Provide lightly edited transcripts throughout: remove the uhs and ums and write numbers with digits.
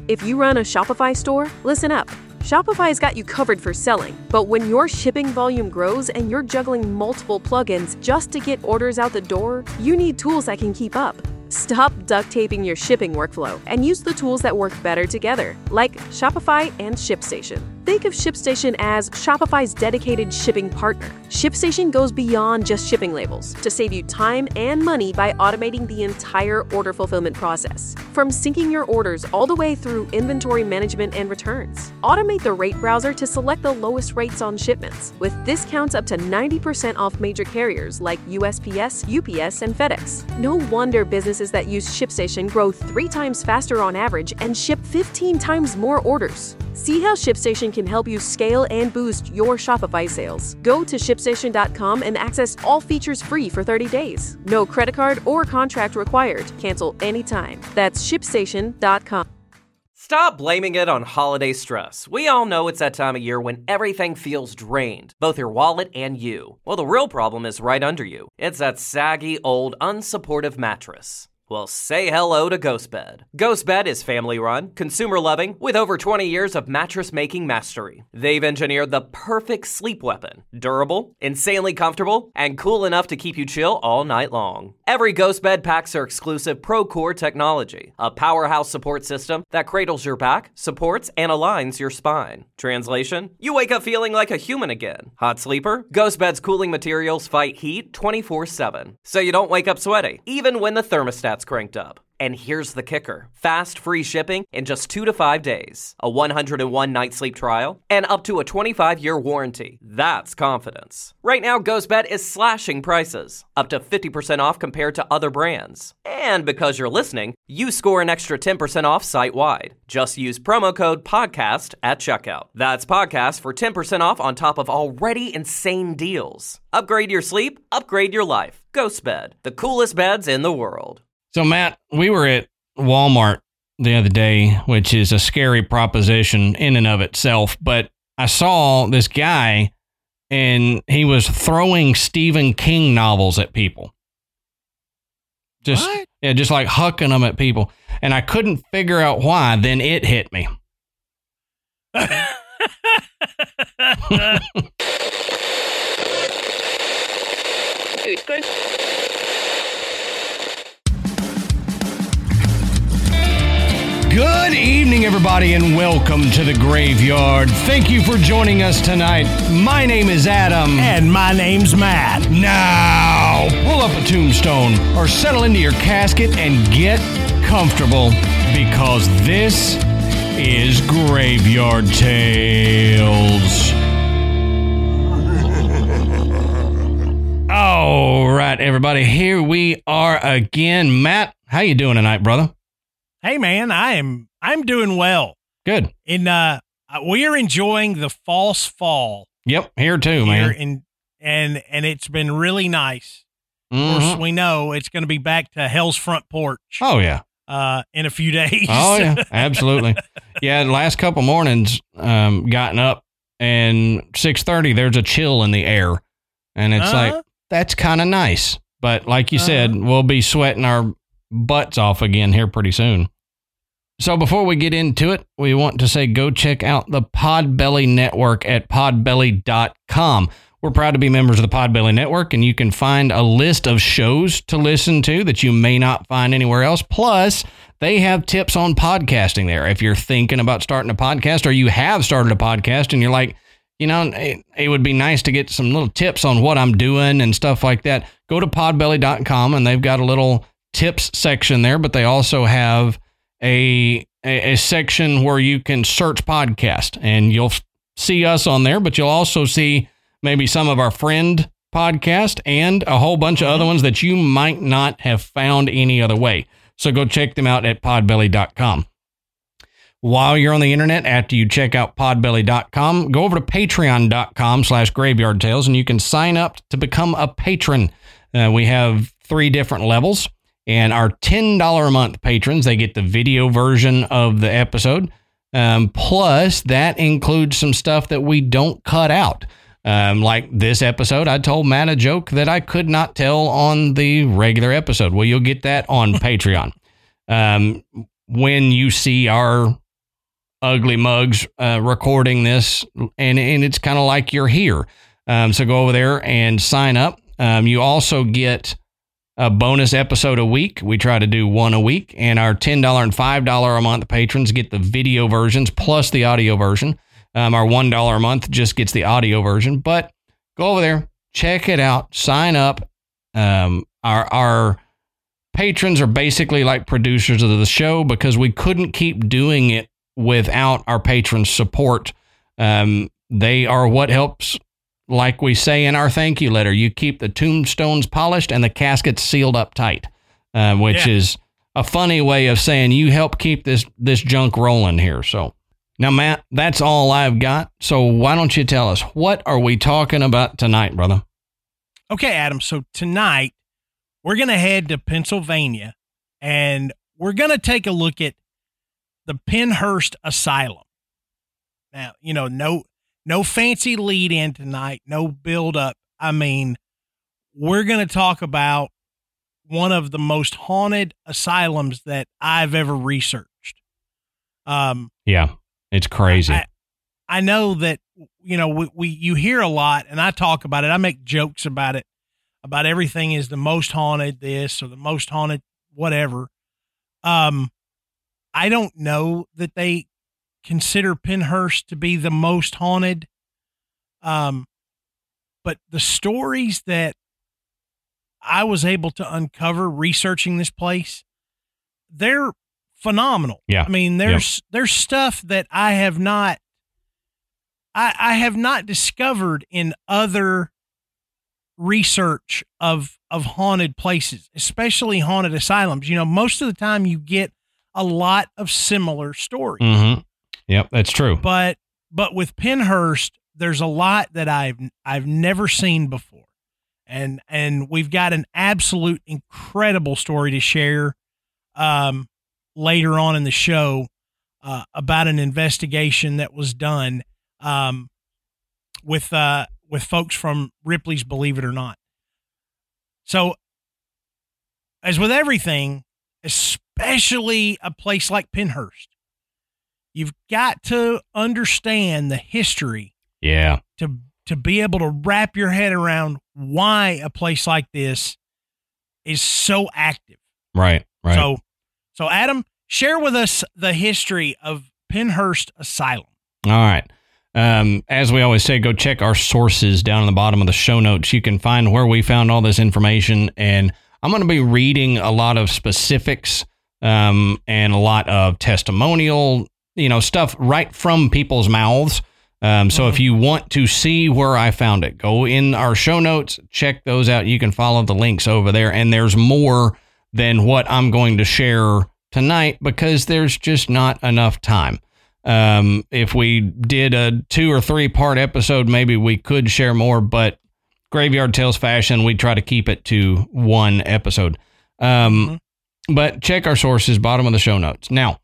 If you run a Shopify store, listen up. Shopify's got you covered for selling, but when your shipping volume grows and you're juggling multiple plugins just to get orders out the door, you need tools that can keep up. Stop duct taping your shipping workflow and use the tools that work better together, like Shopify and ShipStation. Think of ShipStation as Shopify's dedicated shipping partner. ShipStation goes beyond just shipping labels to save you time and money by automating the entire order fulfillment process. From syncing your orders all the way through inventory management and returns. Automate the rate browser to select the lowest rates on shipments, with discounts up to 90% off major carriers like USPS, UPS, and FedEx. No wonder businesses that use ShipStation grow 3 times faster on average and ship 15 times more orders. See how ShipStation can help you scale and boost your Shopify sales. Go to ShipStation.com and access all features free for 30 days. No credit card or contract required. Cancel anytime. That's ShipStation.com. Stop blaming it on holiday stress. We all know it's that time of year when everything feels drained, both your wallet and you. Well, the real problem is right under you. It's that saggy, old, unsupportive mattress. Well, say hello to GhostBed. GhostBed is family-run, consumer-loving, with over 20 years of mattress-making mastery. They've engineered the perfect sleep weapon. Durable, insanely comfortable, and cool enough to keep you chill all night long. Every GhostBed packs their exclusive ProCore technology, a powerhouse support system that cradles your back, supports, and aligns your spine. Translation? You wake up feeling like a human again. Hot sleeper? GhostBed's cooling materials fight heat 24/7, so you don't wake up sweaty, even when the thermostat's cranked up. And here's the kicker. Fast, free shipping in just 2 to 5 days, a 101-night sleep trial, and up to a 25-year warranty. That's confidence. Right now, GhostBed is slashing prices, up to 50% off compared to other brands. And because you're listening, you score an extra 10% off site-wide. Just use promo code PODCAST at checkout. That's PODCAST for 10% off on top of already insane deals. Upgrade your sleep, upgrade your life. GhostBed, the coolest beds in the world. So, Matt, we were at Walmart the other day, which is a scary proposition in and of itself, but I saw this guy, and he was throwing Stephen King novels at people. What? Yeah, just like hucking them at people, and I couldn't figure out why. Then it hit me. Good evening, everybody, and welcome to the Graveyard. Thank you for joining us tonight. My name is Adam. And my name's Matt. Now, pull up a tombstone or settle into your casket and get comfortable, because this is Graveyard Tales. All right, everybody, here we are again. Matt, how you doing tonight, brother? Hey, man, I'm doing well. Good. And we are enjoying the false fall. Yep, here too, man. And it's been really nice. Mm-hmm. Of course, we know it's going to be back to hell's front porch. Oh, yeah. In a few days. Oh, yeah, absolutely. Yeah, the last couple mornings, gotten up, and 6:30, there's a chill in the air. And it's like, that's kind of nice. But like you said, we'll be sweating our butts off again here pretty soon. So before we get into it, we want to say go check out the Podbelly Network at podbelly.com. We're proud to be members of the Podbelly Network, and you can find a list of shows to listen to that you may not find anywhere else. Plus, they have tips on podcasting there. If you're thinking about starting a podcast, or you have started a podcast and you're like, you know, it would be nice to get some little tips on what I'm doing and stuff like that, go to podbelly.com, and they've got a little tips section there, but they also have a section where you can search podcast, and you'll see us on there, but you'll also see maybe some of our friend podcast and a whole bunch of other ones that you might not have found any other way. So go check them out at podbelly.com. While you're on the internet, after you check out podbelly.com, go over to patreon.com/graveyardtales, and you can sign up to become a patron. We have 3 different levels. And our $10 a month patrons, they get the video version of the episode. Plus, that includes some stuff that we don't cut out. Like this episode, I told Matt a joke that I could not tell on the regular episode. Well, you'll get that on Patreon. When you see our ugly mugs recording this, and it's kind of like you're here. So go over there and sign up. You also get a bonus episode a week. We try to do one a week, and our $10 and $5 a month patrons get the video versions plus the audio version. Our $1 a month just gets the audio version, but go over there, check it out, sign up. Our patrons are basically like producers of the show because we couldn't keep doing it without our patrons' support. They are what helps, like we say in our thank you letter, you keep the tombstones polished and the caskets sealed up tight, which is a funny way of saying you help keep this junk rolling here. So now, Matt, that's all I've got. So why don't you tell us, what are we talking about tonight, brother? Okay, Adam. So tonight we're going to head to Pennsylvania and we're going to take a look at the Pennhurst Asylum. Now, no fancy lead in tonight, no build up. I mean, we're going to talk about one of the most haunted asylums that I've ever researched. Yeah, it's crazy. I know that, you hear a lot, and I talk about it. I make jokes about it, about everything is the most haunted this or the most haunted whatever. I don't know that they consider Pennhurst to be the most haunted. But the stories that I was able to uncover researching this place, they're phenomenal. Yeah. I mean, there's stuff that I have not discovered in other research of haunted places, especially haunted asylums. Most of the time you get a lot of similar stories. Mm-hmm. Yep, that's true. But with Pennhurst, there's a lot that I've never seen before. And we've got an absolute incredible story to share later on in the show about an investigation that was done with folks from Ripley's Believe It or Not. So, as with everything, especially a place like Pennhurst, you've got to understand the history. Yeah. To be able to wrap your head around why a place like this is so active. Right. So Adam, share with us the history of Pennhurst Asylum. All right. As we always say, go check our sources down in the bottom of the show notes. You can find where we found all this information, and I'm going to be reading a lot of specifics and a lot of testimonial, stuff right from people's mouths. So if you want to see where I found it, go in our show notes, check those out. You can follow the links over there. And there's more than what I'm going to share tonight because there's just not enough time. If we did a 2 or 3 part episode, maybe we could share more, but Graveyard Tales fashion, we try to keep it to 1 episode. But check our sources, bottom of the show notes. Now,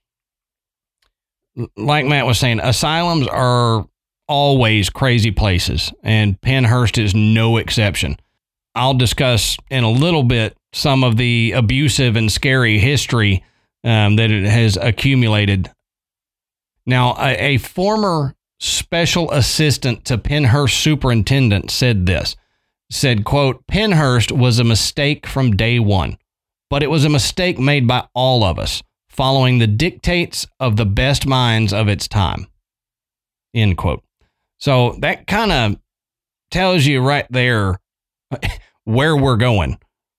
like Matt was saying, asylums are always crazy places, and Pennhurst is no exception. I'll discuss in a little bit some of the abusive and scary history that it has accumulated. Now, a former special assistant to Pennhurst superintendent said, quote, Pennhurst was a mistake from day one, but it was a mistake made by all of us, following the dictates of the best minds of its time, end quote. So that kind of tells you right there where we're going.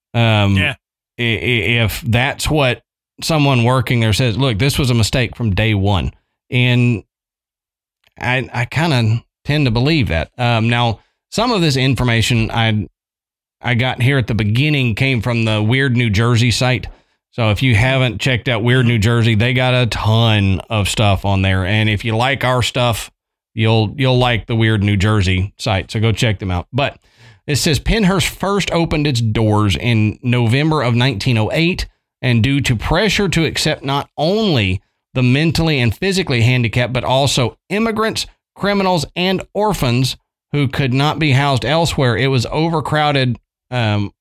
If that's what someone working there says, look, this was a mistake from day one. And I kind of tend to believe that. Now, some of this information I got here at the beginning came from the Weird New Jersey site. So if you haven't checked out Weird New Jersey, they got a ton of stuff on there. And if you like our stuff, you'll like the Weird New Jersey site. So go check them out. But it says Pennhurst first opened its doors in November of 1908, and due to pressure to accept not only the mentally and physically handicapped, but also immigrants, criminals, and orphans who could not be housed elsewhere, it was overcrowded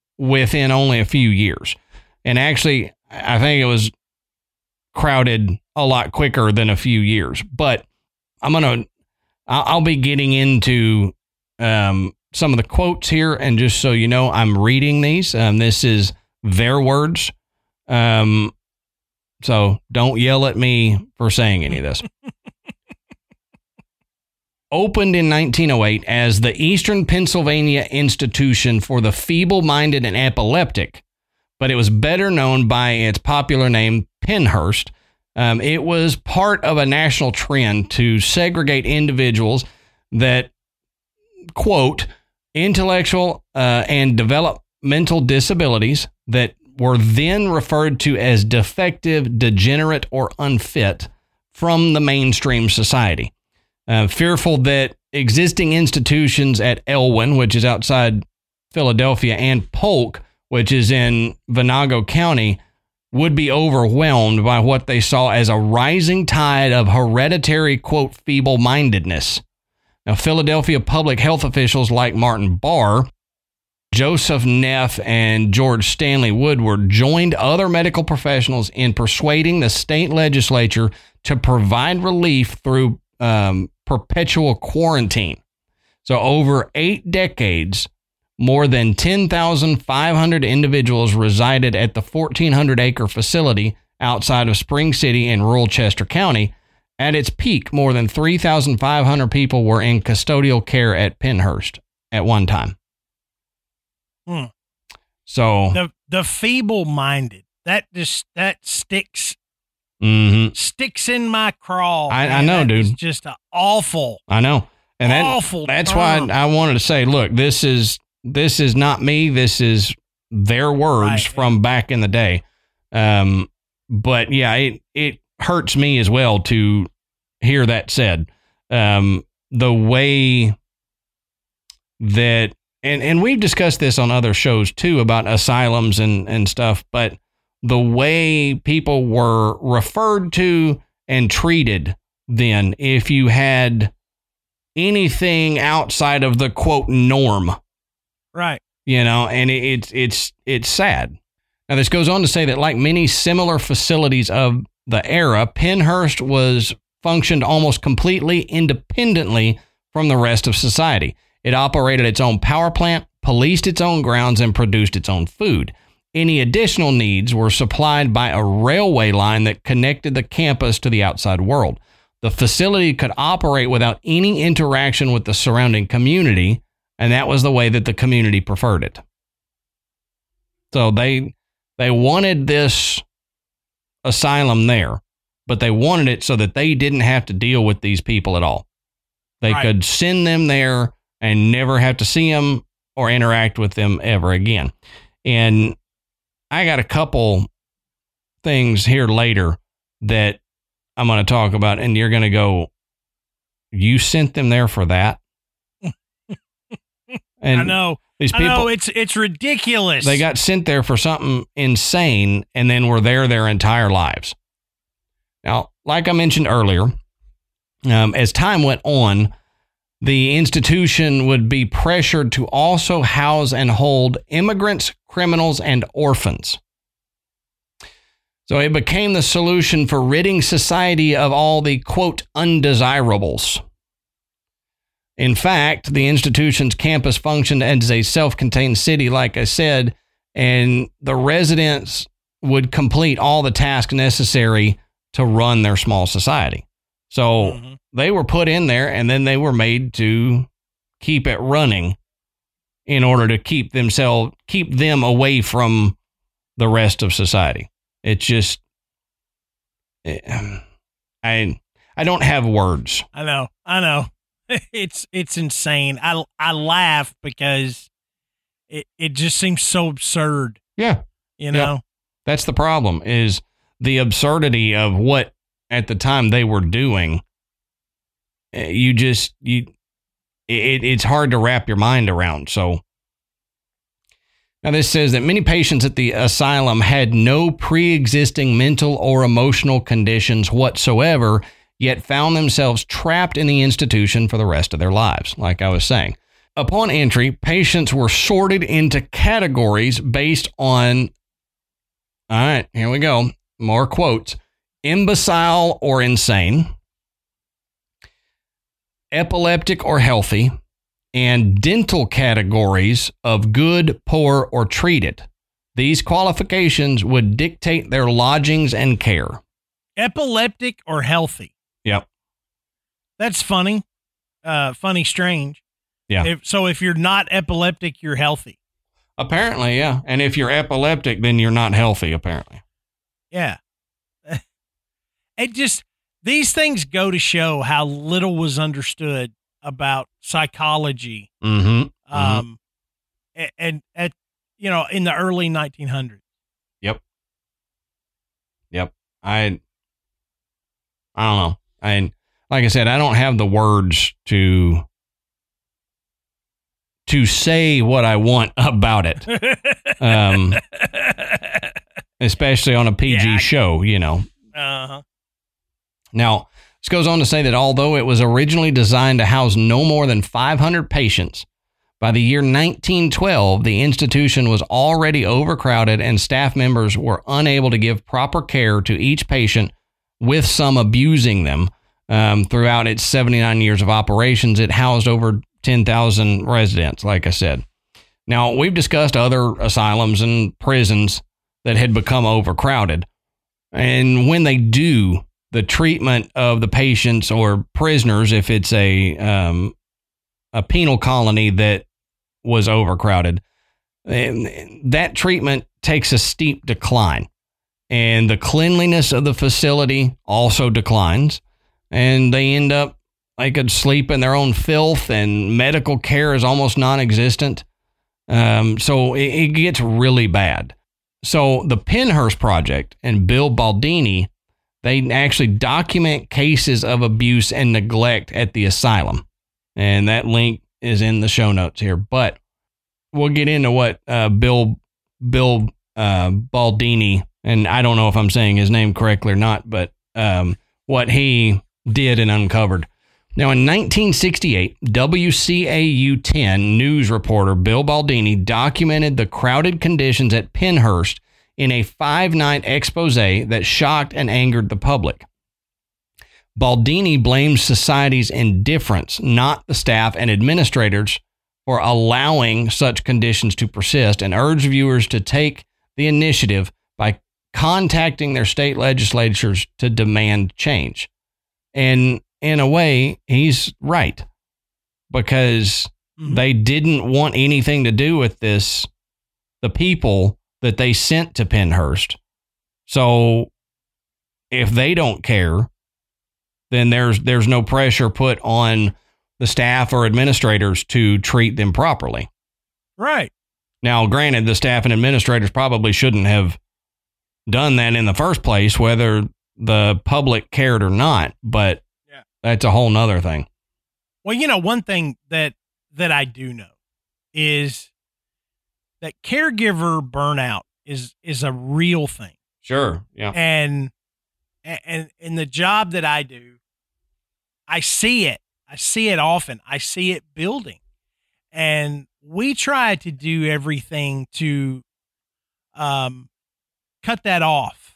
within only a few years. And actually, I think it was crowded a lot quicker than a few years. But I'll be getting into some of the quotes here, and just so you know, I'm reading these. This is their words. So don't yell at me for saying any of this. Opened in 1908 as the Eastern Pennsylvania Institution for the Feeble-Minded and Epileptic, but it was better known by its popular name, Pennhurst. It was part of a national trend to segregate individuals that, quote, intellectual and developmental disabilities that were then referred to as defective, degenerate, or unfit from the mainstream society. Fearful that existing institutions at Elwyn, which is outside Philadelphia, and Polk, which is in Venango County, would be overwhelmed by what they saw as a rising tide of hereditary, quote, feeble-mindedness. Now, Philadelphia public health officials like Martin Barr, Joseph Neff, and George Stanley Woodward joined other medical professionals in persuading the state legislature to provide relief through perpetual quarantine. So over 8 decades, more than 10,500 individuals resided at the 1,400-acre facility outside of Spring City in rural Chester County. At its peak, more than 3,500 people were in custodial care at Pennhurst at one time. So the feeble-minded, that sticks. Mm-hmm. Sticks in my craw. I know, dude. It's just awful. I know, and that's why I wanted to say, look, this is not me. This is their words from back in the day. But yeah, it hurts me as well to hear that said. The way that, and we've discussed this on other shows too about asylums and stuff, but the way people were referred to and treated then, if you had anything outside of the quote norm, right? You know, and it's sad. Now, this goes on to say that like many similar facilities of the era, Pennhurst functioned almost completely independently from the rest of society. It operated its own power plant, policed its own grounds, and produced its own food. Any additional needs were supplied by a railway line that connected the campus to the outside world. The facility could operate without any interaction with the surrounding community, and that was the way that the community preferred it. So they wanted this asylum there, but they wanted it so that they didn't have to deal with these people at all. They could send them there and never have to see them or interact with them ever again. And I got a couple things here later that I'm going to talk about, and you're going to go, you sent them there for that? And I know. These people, I know, it's ridiculous. They got sent there for something insane and then were there their entire lives. Now, like I mentioned earlier, as time went on, the institution would be pressured to also house and hold immigrants, criminals, and orphans. So it became the solution for ridding society of all the, quote, undesirables. In fact, the institution's campus functioned as a self-contained city, like I said, and the residents would complete all the tasks necessary to run their small society. So they were put in there, and then they were made to keep it running in order to keep them away from the rest of society. It's just, I don't have words. I know. It's insane. I laugh because it just seems so absurd. Yeah. You know? Yeah. That's the problem, is the absurdity of what at the time they were doing. It's hard to wrap your mind around. So now this says that many patients at the asylum had no pre-existing mental or emotional conditions whatsoever, yet found themselves trapped in the institution for the rest of their lives, like I was saying. Upon entry, patients were sorted into categories based on, all right, here we go, more quotes, imbecile or insane, epileptic or healthy, and dental categories of good, poor, or treated. These qualifications would dictate their lodgings and care. Epileptic or healthy. Yep. That's funny. Strange. Yeah. So if you're not epileptic, you're healthy. Apparently, yeah. And if you're epileptic, then you're not healthy, apparently. Yeah. These things go to show how little was understood about psychology. Mm-hmm. And at, in the early 1900s. Yep. I don't know. And like I said, I don't have the words to say what I want about it. Especially on a PG show, Uh-huh. Now, this goes on to say that although it was originally designed to house no more than 500 patients, by the year 1912, the institution was already overcrowded and staff members were unable to give proper care to each patient, with some abusing them. Throughout its 79 years of operations, it housed over 10,000 residents, like I said. Now, we've discussed other asylums and prisons that had become overcrowded. And when they do, the treatment of the patients or prisoners, if it's a penal colony that was overcrowded, that treatment takes a steep decline. And the cleanliness of the facility also declines. And they end up, they could sleep in their own filth, and medical care is almost non-existent. So it gets really bad. So the Pennhurst Project and Bill Baldini, they actually document cases of abuse and neglect at the asylum. And that link is in the show notes here. But we'll get into what Bill Baldini, and I don't know if I'm saying his name correctly or not, but what he did and uncovered. Now, in 1968, WCAU 10 news reporter Bill Baldini documented the crowded conditions at Pennhurst in a 5-night expose that shocked and angered the public. Baldini blames society's indifference, not the staff and administrators, for allowing such conditions to persist, and urged viewers to take the initiative by contacting their state legislatures to demand change. And in a way, he's right, because they didn't want anything to do with this, the people that they sent to Pennhurst. So if they don't care, then there's no pressure put on the staff or administrators to treat them properly. Right. Now, granted, the staff and administrators probably shouldn't have done that in the first place, whether the public cared or not, but that's a whole nother thing. Well, one thing that I do know is that caregiver burnout is a real thing. Sure. Yeah. And in the job that I do, I see it. I see it often. I see it building. And we try to do everything to cut that off.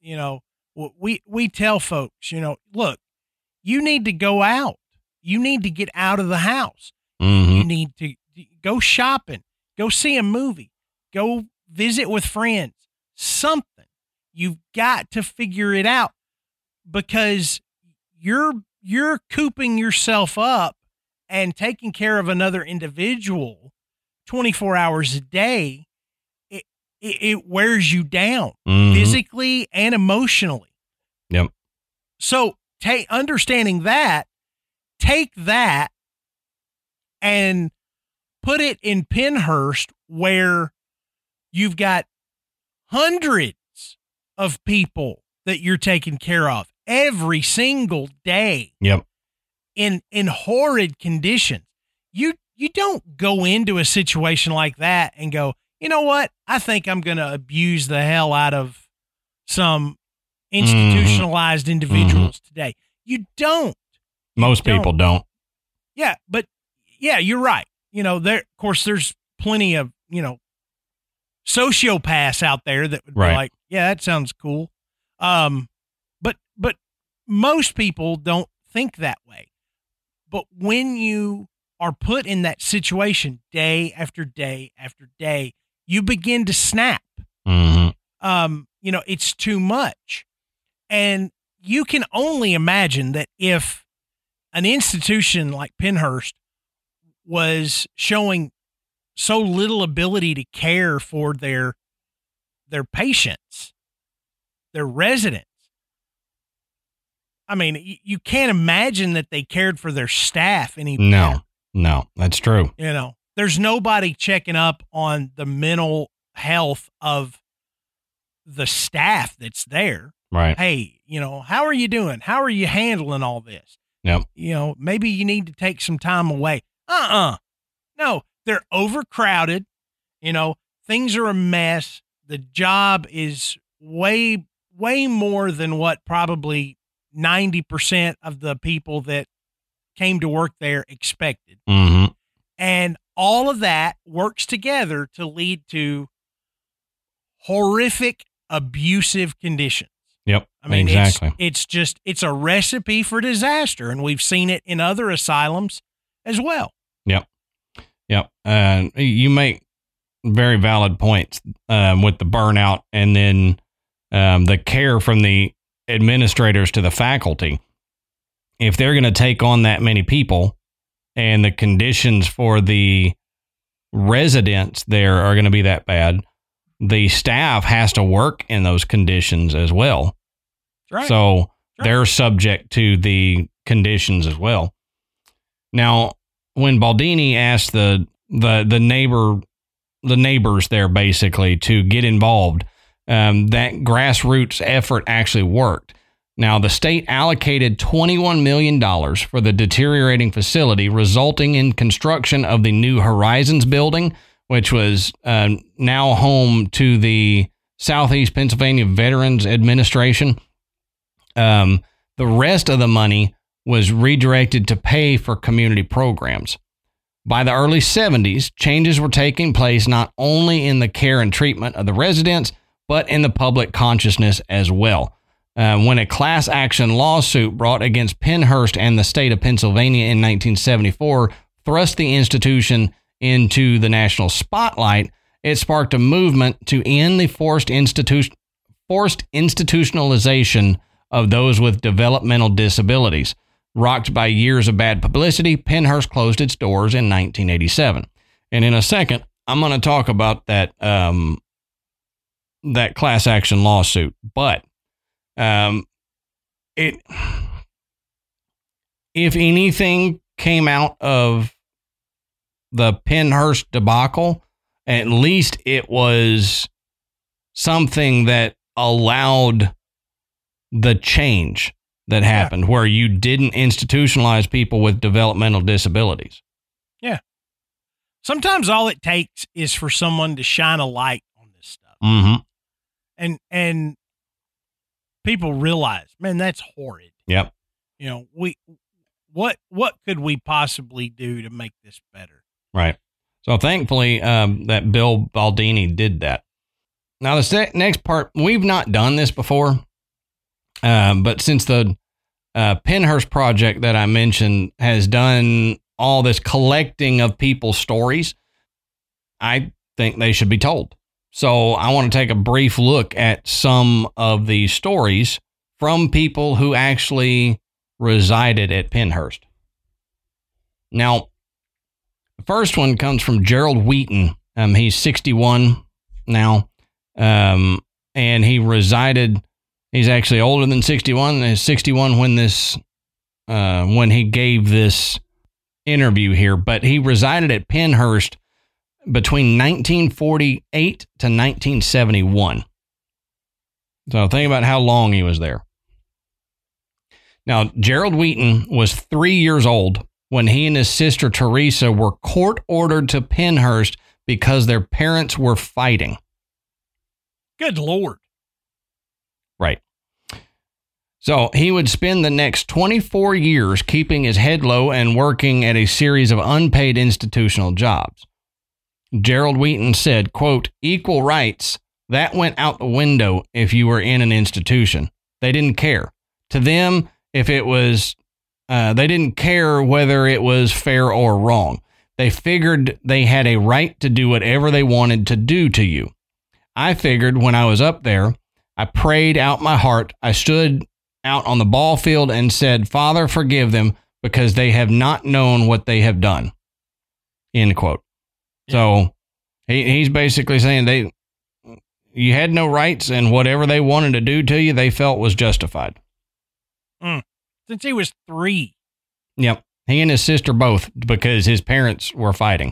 We tell folks, look, you need to go out. You need to get out of the house. Mm-hmm. You need to go shopping, go see a movie, go visit with friends, something. You've got to figure it out, because you're cooping yourself up and taking care of another individual 24 hours a day. It wears you down physically and emotionally. Yep. So understanding that, take that and put it in Pennhurst, where you've got hundreds of people that you're taking care of every single day. Yep. In horrid conditions. You don't go into a situation like that and go, you know what? I think I'm going to abuse the hell out of some institutionalized individuals today. You don't. Most people don't. Yeah, but yeah, you're right. Of course, there's plenty of, sociopaths out there that would be like, yeah, that sounds cool. But but most people don't think that way. But when you are put in that situation day after day after day, you begin to snap. Mm-hmm. It's too much. And you can only imagine that if an institution like Pennhurst was showing so little ability to care for their patients, their residents. I mean, you can't imagine that they cared for their staff any better. No, that's true. There's nobody checking up on the mental health of the staff that's there. Right. Hey, how are you doing? How are you handling all this? Yep. Maybe you need to take some time away. No, they're overcrowded. Things are a mess. The job is way, way more than what probably 90% of the people that came to work there expected. Mm-hmm. And all of that works together to lead to horrific, abusive conditions. Yep. I mean, exactly. It's a recipe for disaster. And we've seen it in other asylums as well. Yep. You make very valid points with the burnout and then the care from the administrators to the faculty. If they're going to take on that many people and the conditions for the residents there are going to be that bad, the staff has to work in those conditions as well. Right. So they're subject to the conditions as well. Now, when Baldini asked the neighbors there basically to get involved, that grassroots effort actually worked. Now, the state allocated $21 million for the deteriorating facility, resulting in construction of the New Horizons building, which was now home to the Southeast Pennsylvania Veterans Administration. The rest of the money was redirected to pay for community programs. By the early 70s, changes were taking place not only in the care and treatment of the residents, but in the public consciousness as well. When a class action lawsuit brought against Pennhurst and the state of Pennsylvania in 1974 thrust the institution into the national spotlight, it sparked a movement to end the forced institutionalization of those with developmental disabilities. Rocked by years of bad publicity, Pennhurst closed its doors in 1987. And in a second, I'm going to talk about that class action lawsuit. But if anything came out of the Pennhurst debacle, at least it was something that allowed the change that happened, where you didn't institutionalize people with developmental disabilities. Yeah. Sometimes all it takes is for someone to shine a light on this stuff. Mm-hmm. And people realize, man, that's horrid. Yep. What could we possibly do to make this better? Right. So thankfully, that Bill Baldini did that. Now, the next part, we've not done this before, but since the Pennhurst project that I mentioned has done all this collecting of people's stories, I think they should be told. So I want to take a brief look at some of the stories from people who actually resided at Pennhurst. Now, the first one comes from Gerald Wheaton. He's 61 now, and he resided. He's actually older than 61. He's 61 when he gave this interview here, but he resided at Pennhurst between 1948 to 1971. So think about how long he was there. Now, Gerald Wheaton was 3 years old when he and his sister Teresa were court-ordered to Pennhurst because their parents were fighting. Good Lord. Right. So he would spend the next 24 years keeping his head low and working at a series of unpaid institutional jobs. Gerald Wheaton said, quote, "Equal rights, that went out the window if you were in an institution. They didn't care. to them, if it was, they didn't care whether it was fair or wrong. They figured they had a right to do whatever they wanted to do to you. I figured when I was up there, I prayed out my heart. I stood out on the ball field and said, Father, forgive them because they have not known what they have done. End quote. Yeah. So he's basically saying you had no rights, and whatever they wanted to do to you, they felt was justified. Since he was 3. Yep. He and his sister both, because his parents were fighting.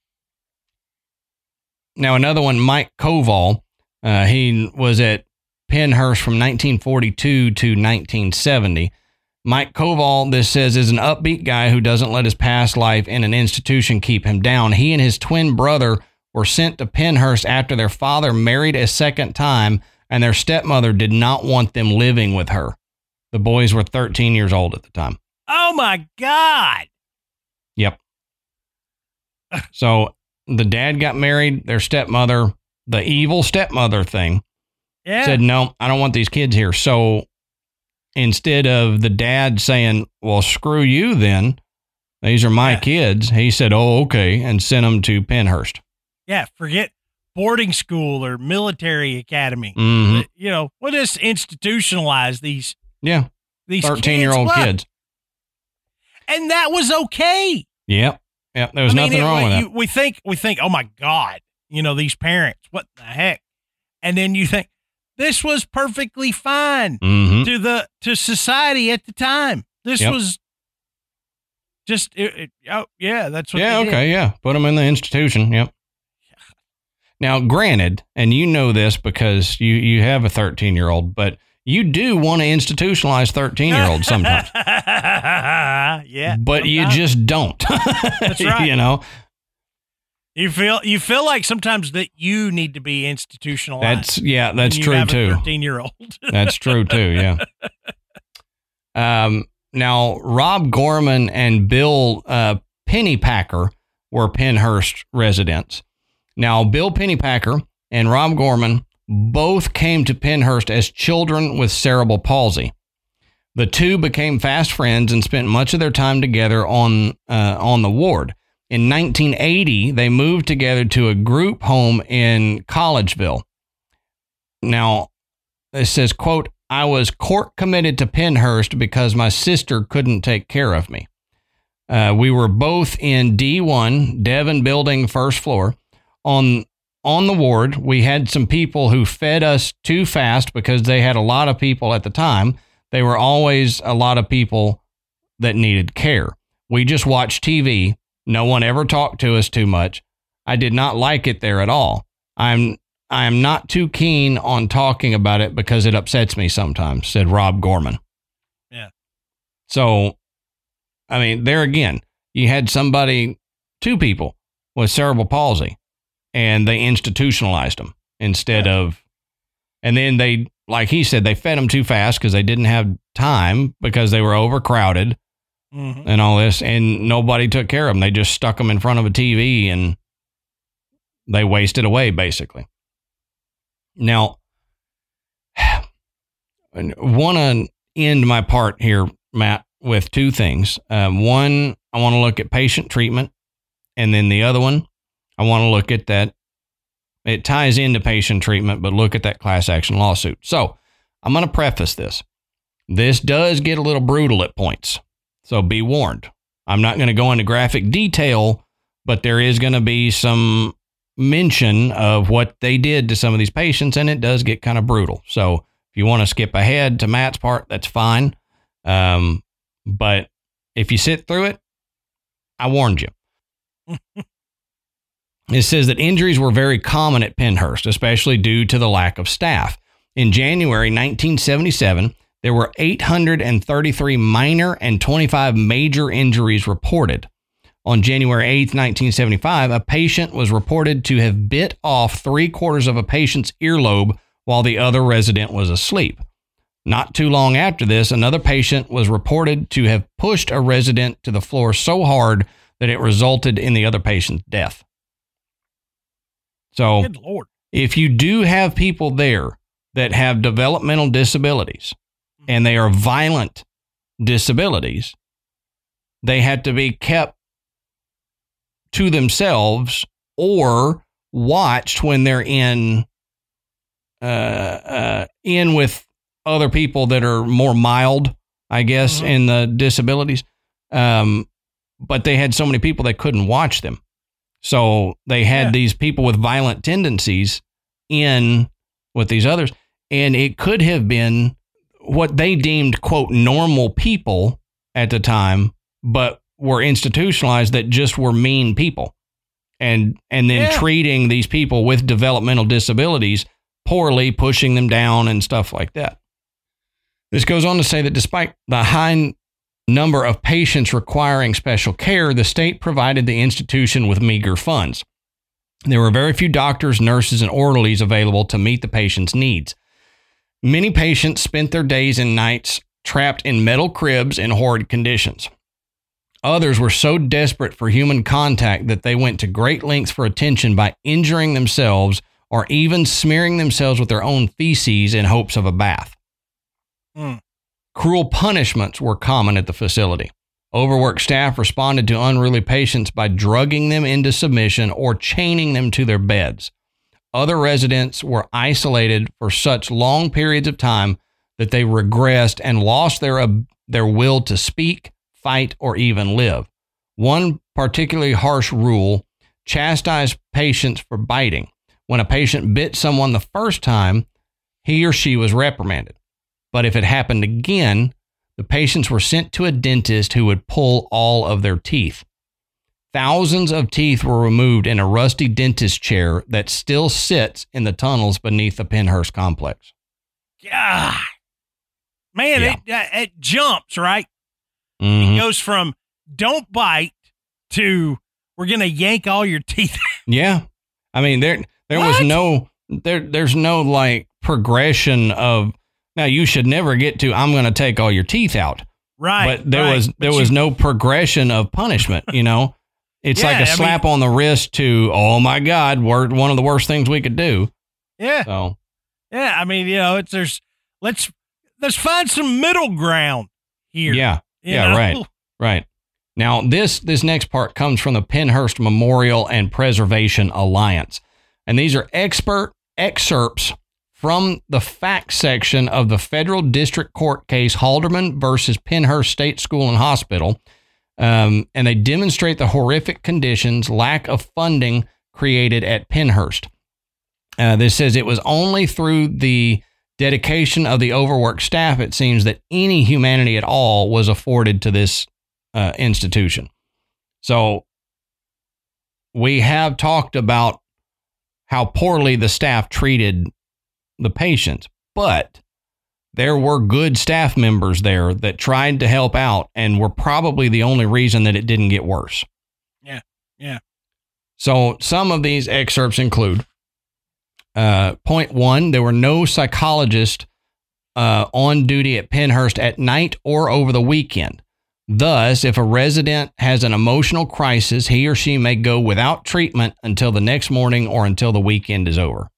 Now, another one, Mike Koval, he was at Pennhurst from 1942 to 1970. Mike Koval, this says, is an upbeat guy who doesn't let his past life in an institution keep him down. He and his twin brother were sent to Pennhurst after their father married a second time, and their stepmother did not want them living with her. The boys were 13 years old at the time. Oh, my God. Yep. So the dad got married. Their stepmother, the evil stepmother thing, said, no, I don't want these kids here. So instead of the dad saying, well, screw you then, these are my kids, he said, oh, okay, and sent them to Pennhurst. Yeah, forget boarding school or military academy. Mm-hmm. We'll just institutionalize these 13-year-old kids. And that was okay. Yep. There was nothing wrong with that. We think, oh my God, these parents, what the heck? And then you think this was perfectly fine to society at the time. This was just, that's what they did. Okay, yeah. Put them in the institution. Yep. Now, granted, and you know this because you have a 13-year-old, but you do want to institutionalize 13-year-olds sometimes. Yeah. But you just don't. That's right. You feel like sometimes that you need to be institutionalized. That's true too. 13-year-old. That's true too, yeah. Now, Rob Gorman and Bill Pennypacker were Pennhurst residents. Now, Bill Pennypacker and Rob Gorman both came to Pennhurst as children with cerebral palsy. The two became fast friends and spent much of their time together on the ward. In 1980, they moved together to a group home in Collegeville. Now, it says, quote, I was court committed to Pennhurst because my sister couldn't take care of me. We were both in D1, Devon Building, first floor. On the ward, we had some people who fed us too fast because they had a lot of people at the time. They were always a lot of people that needed care. We just watched TV. No one ever talked to us too much. I did not like it there at all. I am not too keen on talking about it because it upsets me sometimes, said Rob Gorman. Yeah. So, I mean, there again, you had two people with cerebral palsy, and they institutionalized them instead of, and then they, like he said, they fed them too fast because they didn't have time because they were overcrowded and all this, and nobody took care of them. They just stuck them in front of a TV and they wasted away, basically. Now, I want to end my part here, Matt, with two things. One, I want to look at patient treatment, and then the other one, I want to look at that. It ties into patient treatment, but look at that class action lawsuit. So I'm going to preface this. This does get a little brutal at points, so be warned. I'm not going to go into graphic detail, but there is going to be some mention of what they did to some of these patients, and it does get kind of brutal. So if you want to skip ahead to Matt's part, that's fine. But if you sit through it, I warned you. It says that injuries were very common at Pennhurst, especially due to the lack of staff. In January 1977, there were 833 minor and 25 major injuries reported. On January 8th, 1975, a patient was reported to have bit off 3/4 of a patient's earlobe while the other resident was asleep. Not too long after this, another patient was reported to have pushed a resident to the floor so hard that it resulted in the other patient's death. So, good Lord. If you do have people there that have developmental disabilities, and they are violent disabilities, they had to be kept to themselves or watched when they're in with other people that are more mild, I guess, in the disabilities. But they had so many people they couldn't watch them. So they had these people with violent tendencies in with these others. And it could have been what they deemed, quote, normal people at the time, but were institutionalized that just were mean people. And then treating these people with developmental disabilities poorly, pushing them down and stuff like that. This goes on to say that despite the high number of patients requiring special care, the state provided the institution with meager funds. There were very few doctors, nurses, and orderlies available to meet the patient's needs. Many patients spent their days and nights trapped in metal cribs in horrid conditions. Others were so desperate for human contact that they went to great lengths for attention by injuring themselves or even smearing themselves with their own feces in hopes of a bath. Cruel punishments were common at the facility. Overworked staff responded to unruly patients by drugging them into submission or chaining them to their beds. Other residents were isolated for such long periods of time that they regressed and lost their will to speak, fight, or even live. One particularly harsh rule chastised patients for biting. When a patient bit someone the first time, he or she was reprimanded. But if it happened again, the patients were sent to a dentist who would pull all of their teeth. Thousands of teeth were removed in a rusty dentist chair that still sits in the tunnels beneath the Pennhurst complex. God, man, it jumps, right? Mm-hmm. It goes from don't bite to we're going to yank all your teeth. Yeah. I mean, there was there's no like progression of, now you should never get to, I'm going to take all your teeth out. Right. But there was no progression of punishment, you know? It's like a slap on the wrist to, oh my God, we're one of the worst things we could do. Yeah. So. Yeah. I mean, you know, let's find some middle ground here. Yeah. You know? Right. Now, this next part comes from the Pennhurst Memorial and Preservation Alliance. And these are excerpts from the facts section of the federal district court case Halderman versus Pennhurst State School and Hospital. And they demonstrate the horrific conditions, lack of funding created at Pennhurst. This says it was only through the dedication of the overworked staff, it seems, that any humanity at all was afforded to this institution. So we have talked about how poorly the staff treated the patients, but there were good staff members there that tried to help out and were probably the only reason that it didn't get worse. Yeah. So some of these excerpts include, point one, there were no psychologists on duty at Pennhurst at night or over the weekend. Thus, if a resident has an emotional crisis, he or she may go without treatment until the next morning or until the weekend is over.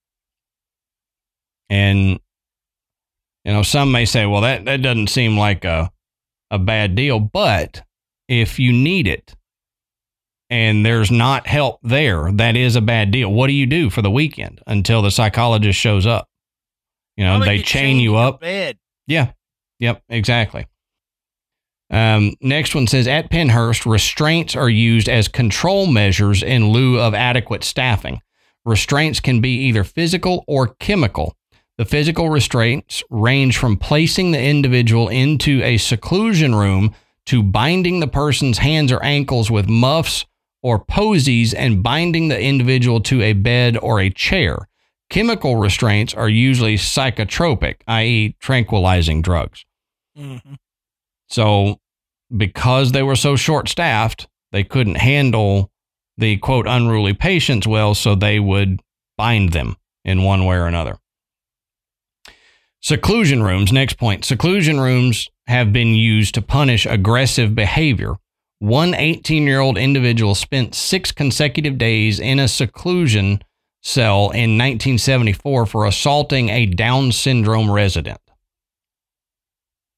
And, you know, some may say, well, that doesn't seem like a bad deal. But if you need it and there's not help there, that is a bad deal. What do you do for the weekend until the psychologist shows up? You know, they chain you up. Bed. Yeah. Yep. Exactly. Next one says, at Pennhurst, restraints are used as control measures in lieu of adequate staffing. Restraints can be either physical or chemical. The physical restraints range from placing the individual into a seclusion room to binding the person's hands or ankles with muffs or posies and binding the individual to a bed or a chair. Chemical restraints are usually psychotropic, i.e. tranquilizing drugs. Mm-hmm. So because they were so short-staffed, they couldn't handle the, quote, unruly patients well, so they would bind them in one way or another. Seclusion rooms, next point. Seclusion rooms have been used to punish aggressive behavior. One 18-year-old individual spent 6 consecutive days in a seclusion cell in 1974 for assaulting a Down syndrome resident.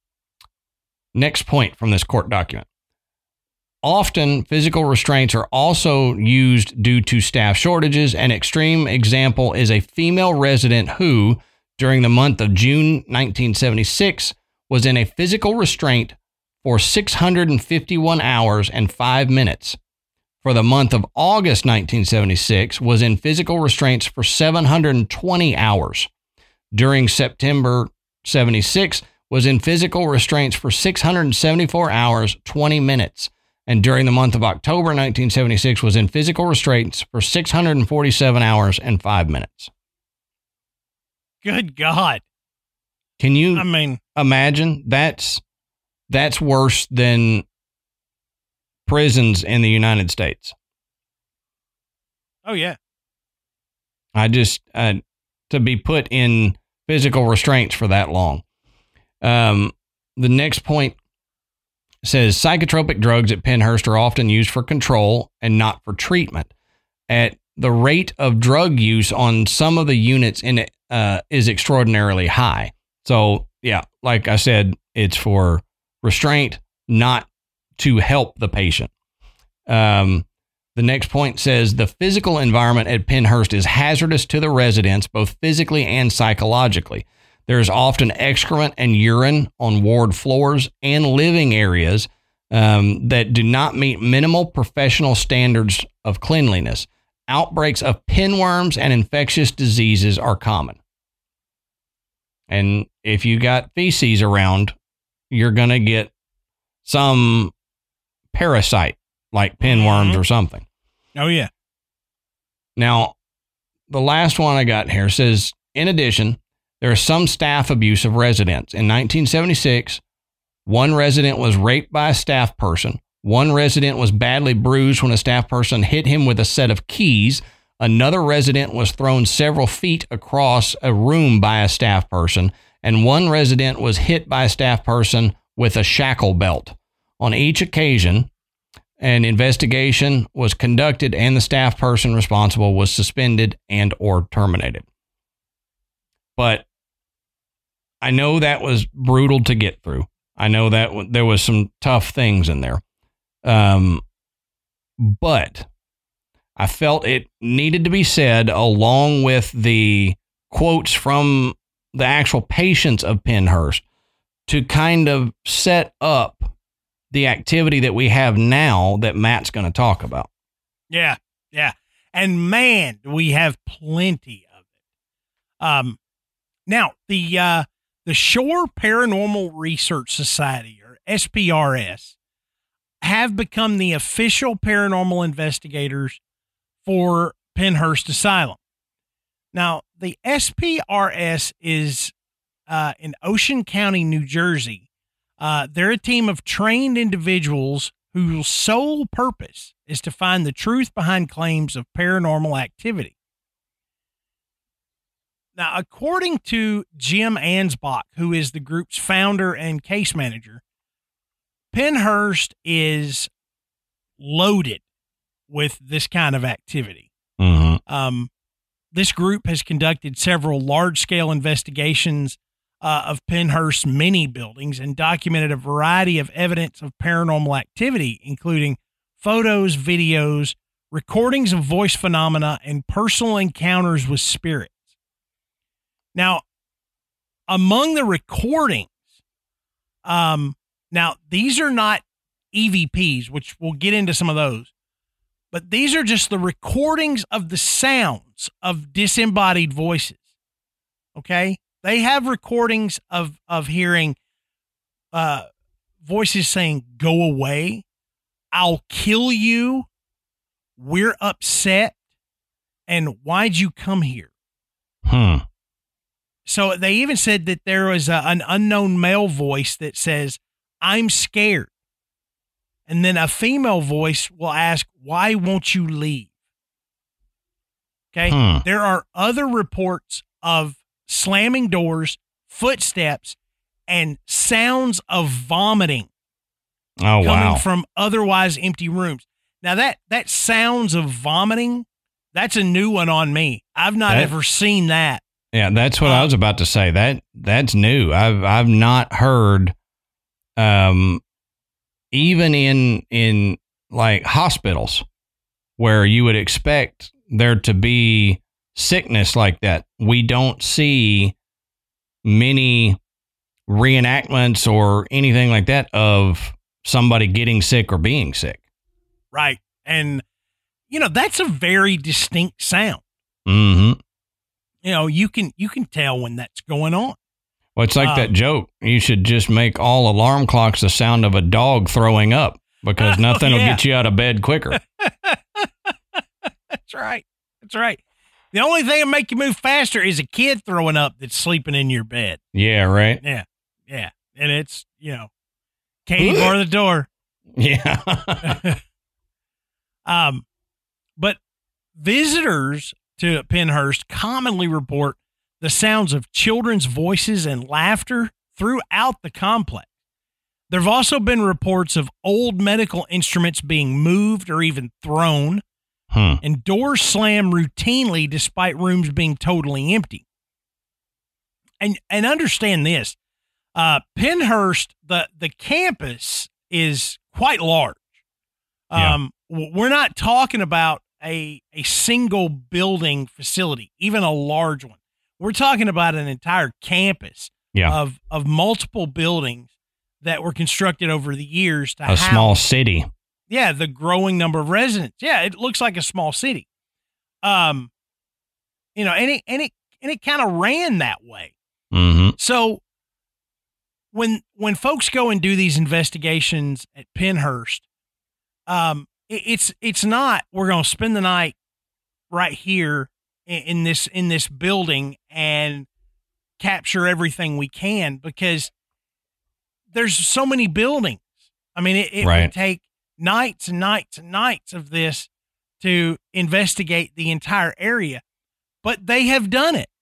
Next point from this court document. Often, physical restraints are also used due to staff shortages. An extreme example is a female resident who, during the month of June 1976, was in a physical restraint for 651 hours and 5 minutes. For the month of August 1976, was in physical restraints for 720 hours. During September 76, was in physical restraints for 674 hours, 20 minutes. And during the month of October 1976, was in physical restraints for 647 hours and 5 minutes. Good God. Can you imagine? That's worse than prisons in the United States. Oh, yeah. I just, to be put in physical restraints for that long. The next point says psychotropic drugs at Pennhurst are often used for control and not for treatment. At the rate of drug use on some of the units in it is extraordinarily high. So, yeah, like I said, it's for restraint, not to help the patient. The next point says the physical environment at Pennhurst is hazardous to the residents, both physically and psychologically. There is often excrement and urine on ward floors and living areas that do not meet minimal professional standards of cleanliness. Outbreaks of pinworms and infectious diseases are common. And if you got feces around, you're going to get some parasite like pinworms or something. Oh, yeah. Now, the last one I got here says, in addition, there is some staff abuse of residents. In 1976, one resident was raped by a staff person. One resident was badly bruised when a staff person hit him with a set of keys. Another resident was thrown several feet across a room by a staff person. And one resident was hit by a staff person with a shackle belt. On each occasion, an investigation was conducted and the staff person responsible was suspended and or terminated. But I know that was brutal to get through. I know that there was some tough things in there. But I felt it needed to be said along with the quotes from the actual patients of Pennhurst to kind of set up the activity that we have now that Matt's going to talk about. Yeah. Yeah. And man, we have plenty of it. Now the Shore Paranormal Research Society, or SPRS, have become the official paranormal investigators for Pennhurst Asylum. Now, the SPRS is in Ocean County, New Jersey. They're a team of trained individuals whose sole purpose is to find the truth behind claims of paranormal activity. Now, according to Jim Ansbach, who is the group's founder and case manager, Pennhurst is loaded with this kind of activity. Mm-hmm. This group has conducted several large-scale investigations of Pennhurst's many buildings and documented a variety of evidence of paranormal activity, including photos, videos, recordings of voice phenomena, and personal encounters with spirits. Now, among the recordings, now these are not EVPs, which we'll get into some of those, but these are just the recordings of the sounds of disembodied voices. Okay? They have recordings of hearing voices saying, "Go away, I'll kill you, we're upset, and why'd you come here?" So they even said that there was an unknown male voice that says, "I'm scared." And then a female voice will ask, "Why won't you leave?" Okay. There are other reports of slamming doors, footsteps, and sounds of vomiting coming from otherwise empty rooms. Now that sounds of vomiting, that's a new one on me. I've not ever seen that. Yeah, that's what I was about to say. That's new. I've not heard even in like hospitals where you would expect there to be sickness like that, we don't see many reenactments or anything like that of somebody getting sick or being sick. Right. And, that's a very distinct sound. Mm-hmm. You can tell when that's going on. Well, it's like that joke. You should just make all alarm clocks the sound of a dog throwing up, because nothing will get you out of bed quicker. That's right. That's right. The only thing that make you move faster is a kid throwing up that's sleeping in your bed. Yeah, right. Yeah. Yeah. And it's, Katie, bar the door. Yeah. But visitors to Pennhurst commonly report the sounds of children's voices and laughter throughout the complex. There have also been reports of old medical instruments being moved or even thrown, and doors slam routinely despite rooms being totally empty. And understand this, Pennhurst, the campus is quite large. We're not talking about a single building facility, even a large one. We're talking about an entire campus of multiple buildings that were constructed over the years to a small city. Yeah, the growing number of residents. Yeah, it looks like a small city. And it kind of ran that way. Mm-hmm. So when folks go and do these investigations at Pennhurst, it's not, we're going to spend the night right here in this building and capture everything we can, because there's so many buildings. I mean, it would take nights and nights and nights of this to investigate the entire area, but they have done it.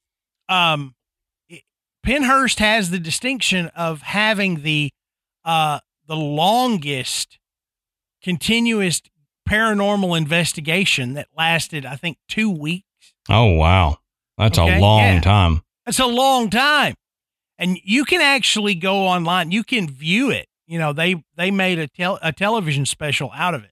Pennhurst has the distinction of having the longest continuous paranormal investigation that lasted, I think, 2 weeks. Oh, wow. That's a long time. That's a long time. And you can actually go online. You can view it. They made a television special out of it.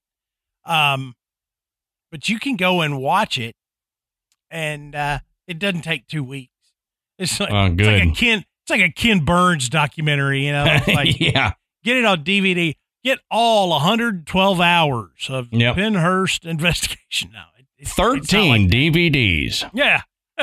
But you can go and watch it, and it doesn't take 2 weeks. It's like, it's like a Ken Burns documentary, It's like, yeah. Get it on DVD. Get all 112 hours of Pennhurst investigation now. 13 DVDs. Yeah.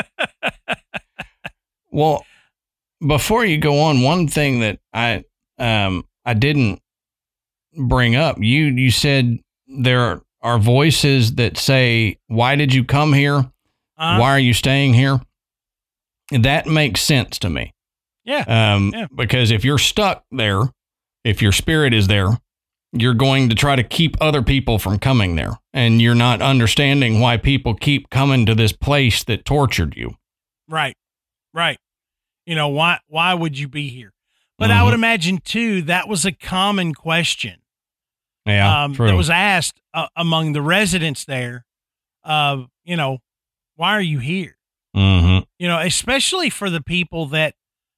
Well, before you go on, one thing that I didn't bring up, you said there are voices that say, "Why did you come here? Why are you staying here?" That makes sense to me. Yeah. Because if you're stuck there, if your spirit is there, you're going to try to keep other people from coming there. And you're not understanding why people keep coming to this place that tortured you. Right. Right. Why would you be here? But I would imagine too, that was a common question. Yeah. True. That was asked among the residents there. Why are you here? Mm-hmm. Especially for the people that,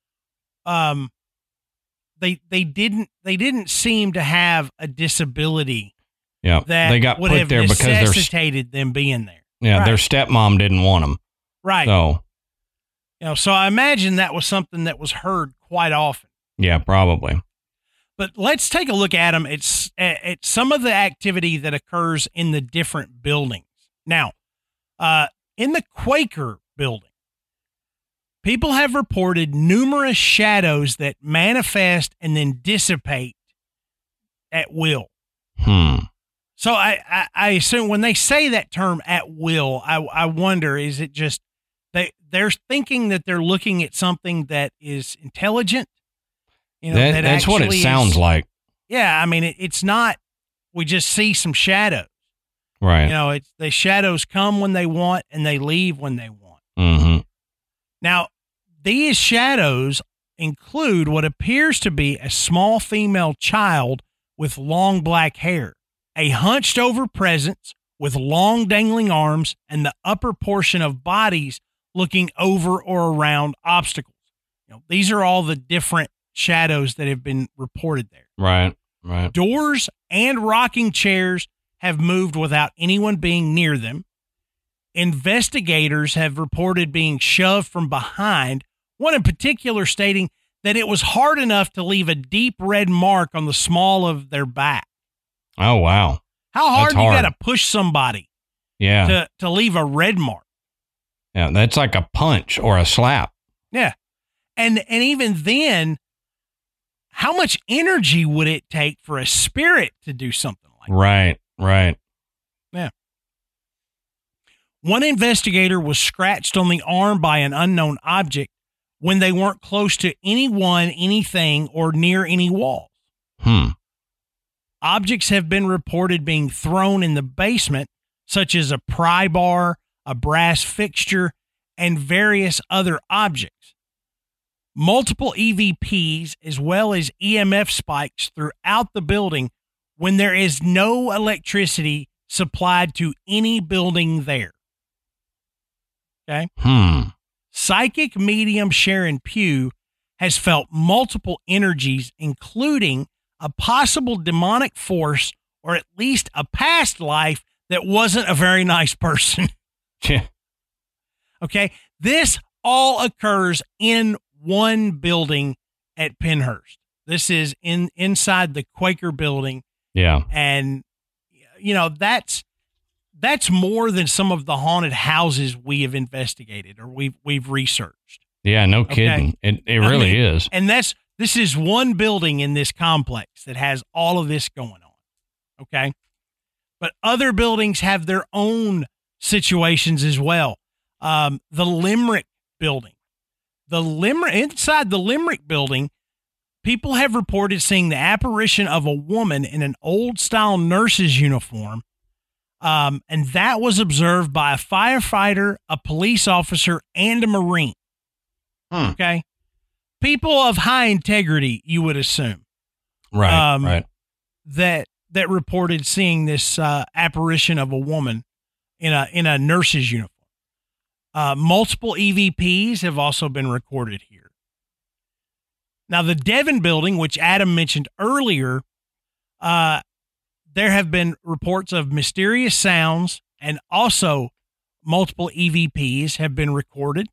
they didn't seem to have a disability. Yeah, that they got would put have there because necessitated them being there. Yeah, right. Their stepmom didn't want them. Right. So, so I imagine that was something that was heard quite often. Yeah, probably. But let's take a look at them. It's at some of the activity that occurs in the different buildings. Now, in the Quaker building, people have reported numerous shadows that manifest and then dissipate at will. So I assume when they say that term "at will," I wonder, is it just they're thinking that they're looking at something that is intelligent? That's what it sounds like. Yeah, I mean, it's not. We just see some shadows, right? It's the shadows come when they want and they leave when they want. Mm-hmm. Now, these shadows include what appears to be a small female child with long black hair, a hunched over presence with long dangling arms, and the upper portion of bodies looking over or around obstacles. These are all the different shadows that have been reported there. Right. Doors and rocking chairs have moved without anyone being near them. Investigators have reported being shoved from behind, one in particular stating that it was hard enough to leave a deep red mark on the small of their back. Oh, wow. How hard That's you hard. got to push somebody Yeah. to leave a red mark? Yeah, that's like a punch or a slap. Yeah. And even then, how much energy would it take for a spirit to do something like that? Right. Yeah. One investigator was scratched on the arm by an unknown object when they weren't close to anyone, anything, or near any walls. Objects have been reported being thrown in the basement, such as a pry bar, a brass fixture, and various other objects. Multiple EVPs as well as EMF spikes throughout the building when there is no electricity supplied to any building there. Okay? Psychic medium Sharon Pugh has felt multiple energies, including a possible demonic force or at least a past life that wasn't a very nice person. Yeah. Okay? This all occurs in one building at Pennhurst. This is inside the Quaker building. Yeah. And, you know, that's more than some of the haunted houses we have investigated or we've researched. Yeah, no kidding. It really is. And this is one building in this complex that has all of this going on. Okay. But other buildings have their own situations as well. The Limerick building. Inside the Limerick building, people have reported seeing the apparition of a woman in an old-style nurse's uniform, and that was observed by a firefighter, a police officer, and a Marine. Okay? People of high integrity, you would assume. Right. That reported seeing this apparition of a woman in a nurse's uniform. Multiple EVPs have also been recorded here. Now, the Devon building, which Adam mentioned earlier, there have been reports of mysterious sounds, and also multiple EVPs have been recorded.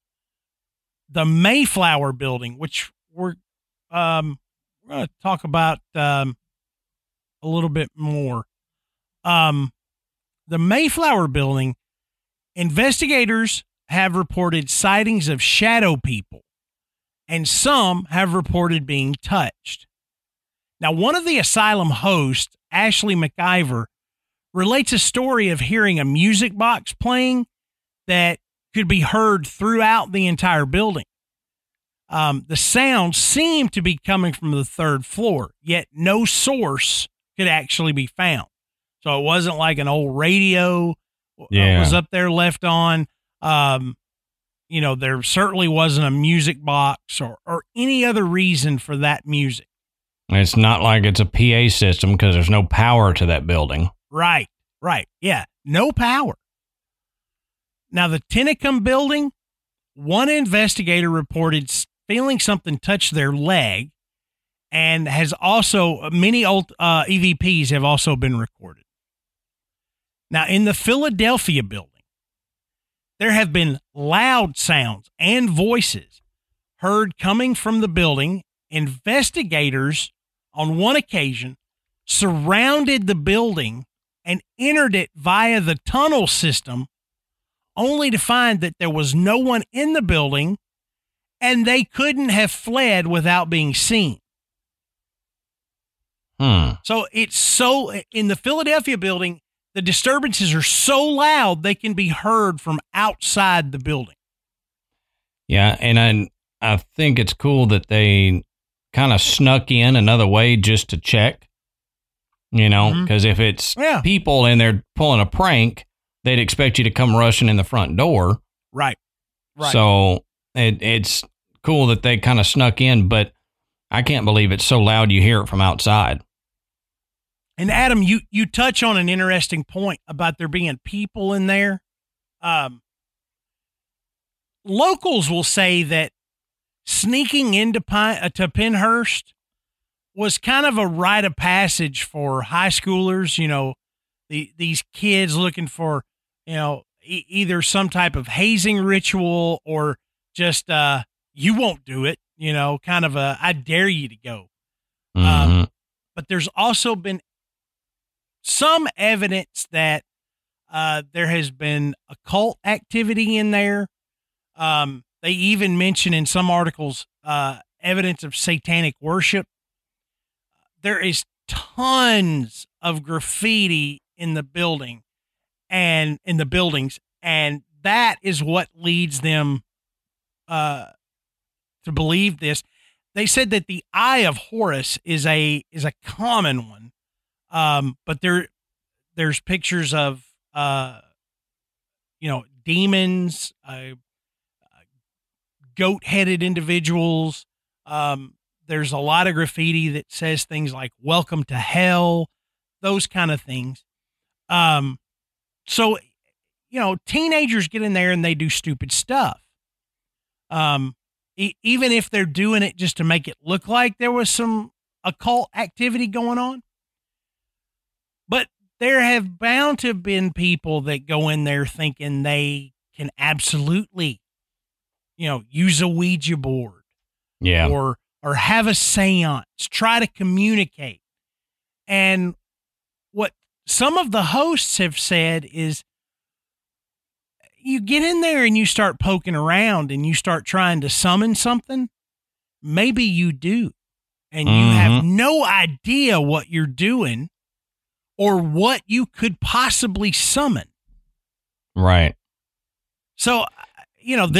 The Mayflower building, which we're going to talk about a little bit more. The Mayflower building, investigators have reported sightings of shadow people, and some have reported being touched. Now, one of the asylum hosts, Ashley McIver, relates a story of hearing a music box playing that could be heard throughout the entire building. The sound seemed to be coming from the third floor, yet no source could actually be found. So it wasn't like an old radio was up there left on. There certainly wasn't a music box or any other reason for that music. It's not like it's a PA system because there's no power to that building. Right. Yeah, no power. Now, the Tennicum building, one investigator reported feeling something touch their leg, and has also many old EVPs have also been recorded. Now, in the Philadelphia building, there have been loud sounds and voices heard coming from the building. Investigators, on one occasion, surrounded the building and entered it via the tunnel system, only to find that there was no one in the building and they couldn't have fled without being seen. So in the Philadelphia building, the disturbances are so loud they can be heard from outside the building. Yeah, and I think it's cool that they kind of snuck in another way just to check, because if it's people and they're pulling a prank, they'd expect you to come rushing in the front door. Right. So it's cool that they kind of snuck in, but I can't believe it's so loud you hear it from outside. And Adam, you touch on an interesting point about there being people in there. Locals will say that sneaking into to Pennhurst was kind of a rite of passage for high schoolers. You know, these kids looking for, you know, either some type of hazing ritual or just you won't do it. You know, kind of I dare you to go. But there's also been some evidence that there has been occult activity in there. They even mention in some articles evidence of satanic worship. There is tons of graffiti in the building and in the buildings, and that is what leads them to believe this. They said that the Eye of Horus is a common one, but there's pictures of demons, goat-headed individuals. There's a lot of graffiti that says things like "Welcome to Hell," those kind of things. So, you know, teenagers get in there and they do stupid stuff. Even if they're doing it just to make it look like there was some occult activity going on. But there have bound to have been people that go in there thinking they can absolutely, you know, use a Ouija board. Yeah. Or have a seance, try to communicate. And what some of the hosts have said is, you get in there and you start poking around and you start trying to summon something, maybe you do. And you have no idea what you're doing or what you could possibly summon. Right. So, you know,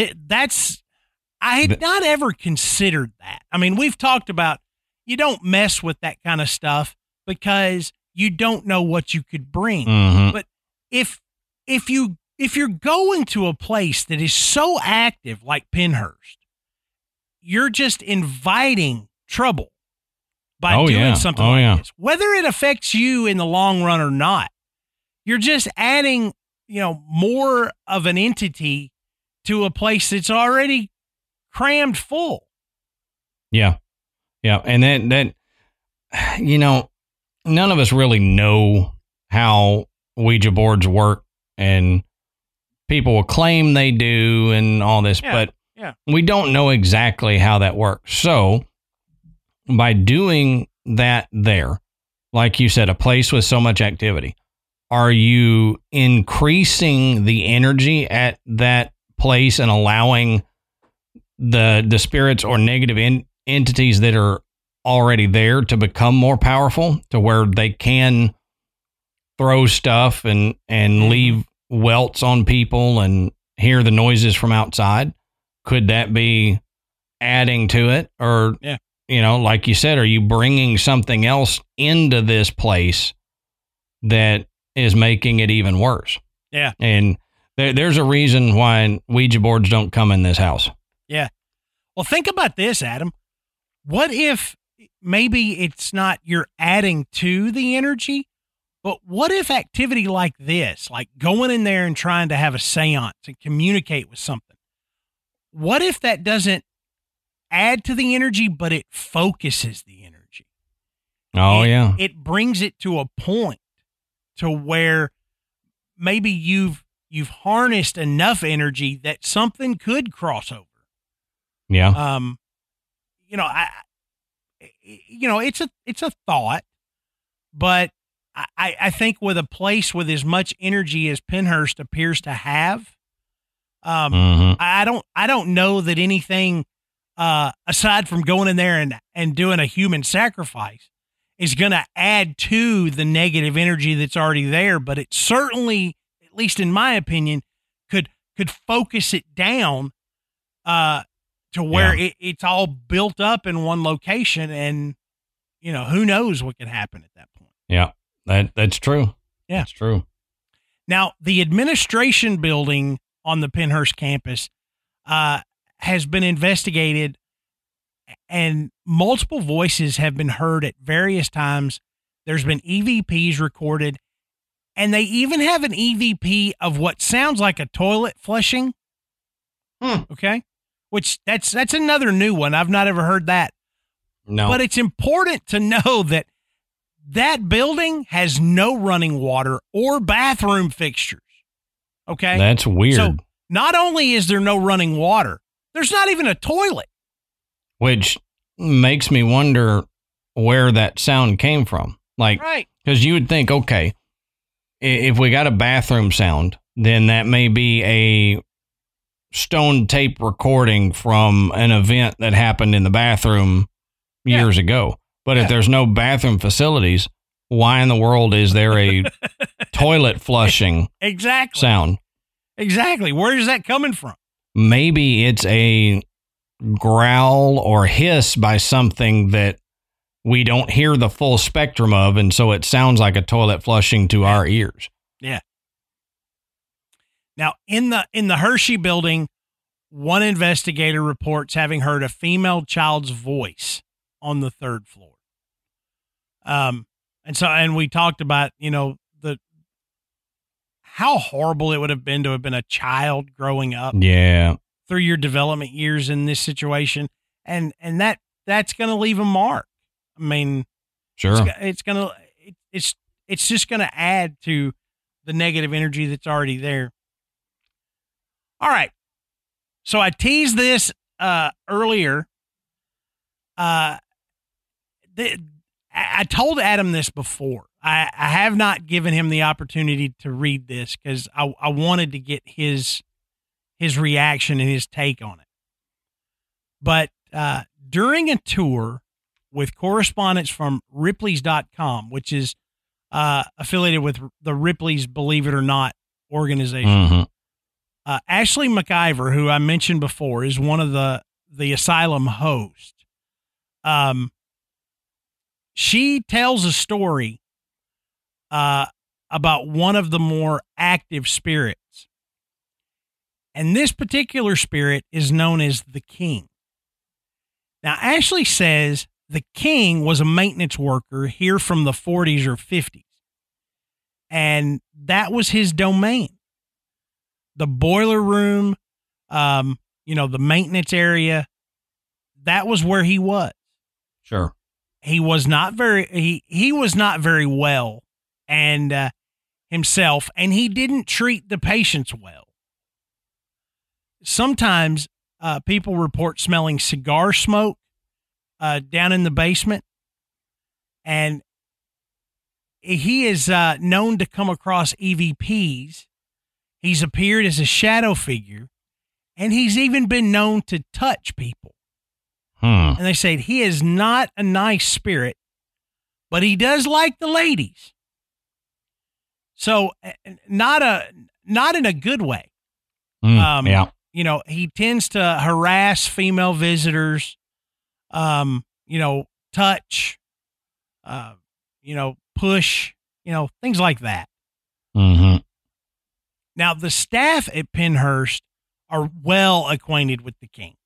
I had not ever considered that. I mean, we've talked about you don't mess with that kind of stuff because you don't know what you could bring. But if you're going to a place that is so active like Pennhurst, you're just inviting trouble by doing something like this. Whether it affects you in the long run or not, you're just adding, you know, more of an entity to a place that's already crammed full. Yeah. And that, you know, none of us really know how Ouija boards work, and people will claim they do and all this, but we don't know exactly how that works. So by doing that there, like you said, a place with so much activity, are you increasing the energy at that place and allowing the spirits or negative entities that are already there to become more powerful, to where they can throw stuff and leave welts on people and hear the noises from outside? Could that be adding to it? Or, you know, like you said, are you bringing something else into this place that is making it even worse? Yeah. And there's a reason why Ouija boards don't come in this house. Yeah. Well, think about this, Adam. What if maybe it's not you're adding to the energy, but what if activity like this, like going in there and trying to have a seance and communicate with something, what if that doesn't add to the energy, but it focuses the energy? It brings it to a point to where maybe you've harnessed enough energy that something could cross over. Yeah. It's a thought, but I think with a place with as much energy as Pennhurst appears to have, I don't know that anything aside from going in there and doing a human sacrifice is going to add to the negative energy that's already there. But it certainly, at least in my opinion, could focus it down to where it's all built up in one location, and you know, who knows what could happen at that point. Yeah, that's true. Yeah, that's true. Now, the administration building on the Pennhurst campus has been investigated, and multiple voices have been heard at various times. There's been EVPs recorded, and they even have an EVP of what sounds like a toilet flushing. Okay. which that's another new one. I've not ever heard that. No. But it's important to know that that building has no running water or bathroom fixtures. Okay? That's weird. So not only is there no running water, there's not even a toilet. Which makes me wonder where that sound came from. Like, right. Because you would think, okay, if we got a bathroom sound, then that may be a stone tape recording from an event that happened in the bathroom years ago. But if there's no bathroom facilities, why in the world is there a toilet flushing sound? Exactly. Where is that coming from? Maybe it's a growl or hiss by something that we don't hear the full spectrum of, and so it sounds like a toilet flushing to our ears. Yeah. Now, in the Hershey building, one investigator reports having heard a female child's voice on the third floor. And we talked about, how horrible it would have been to have been a child growing up. Yeah. Through your development years in this situation. And that's going to leave a mark. I mean, sure. It's just going to add to the negative energy that's already there. All right. So I teased this earlier. I told Adam this before. I have not given him the opportunity to read this because I wanted to get his reaction and his take on it. But during a tour with correspondents from Ripley's.com, which is affiliated with the Ripley's Believe It or Not organization, mm-hmm. Ashley McIver, who I mentioned before, is one of the asylum hosts. She tells a story about one of the more active spirits. And this particular spirit is known as the King. Now, Ashley says the King was a maintenance worker here from the 40s or 50s. And that was his domain. The boiler room, the maintenance area, that was where he was. Sure. He was not very well and himself, and he didn't treat the patients well. Sometimes people report smelling cigar smoke down in the basement, and he is known to come across EVPs. He's appeared as a shadow figure, and he's even been known to touch people. And they say he is not a nice spirit, but he does like the ladies. So not in a good way. Yeah. He tends to harass female visitors, touch, push, things like that. Mm-hmm. Now, the staff at Pennhurst are well acquainted with the King.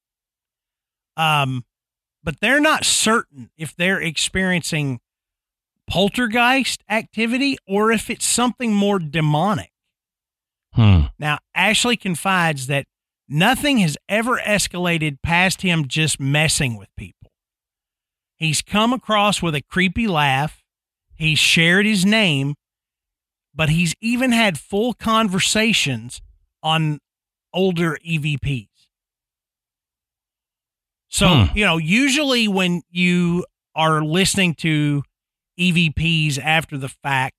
But they're not certain if they're experiencing poltergeist activity or if it's something more demonic. Now, Ashley confides that nothing has ever escalated past him just messing with people. He's come across with a creepy laugh. He's shared his name, but he's even had full conversations on older EVPs. So, usually when you are listening to EVPs after the fact,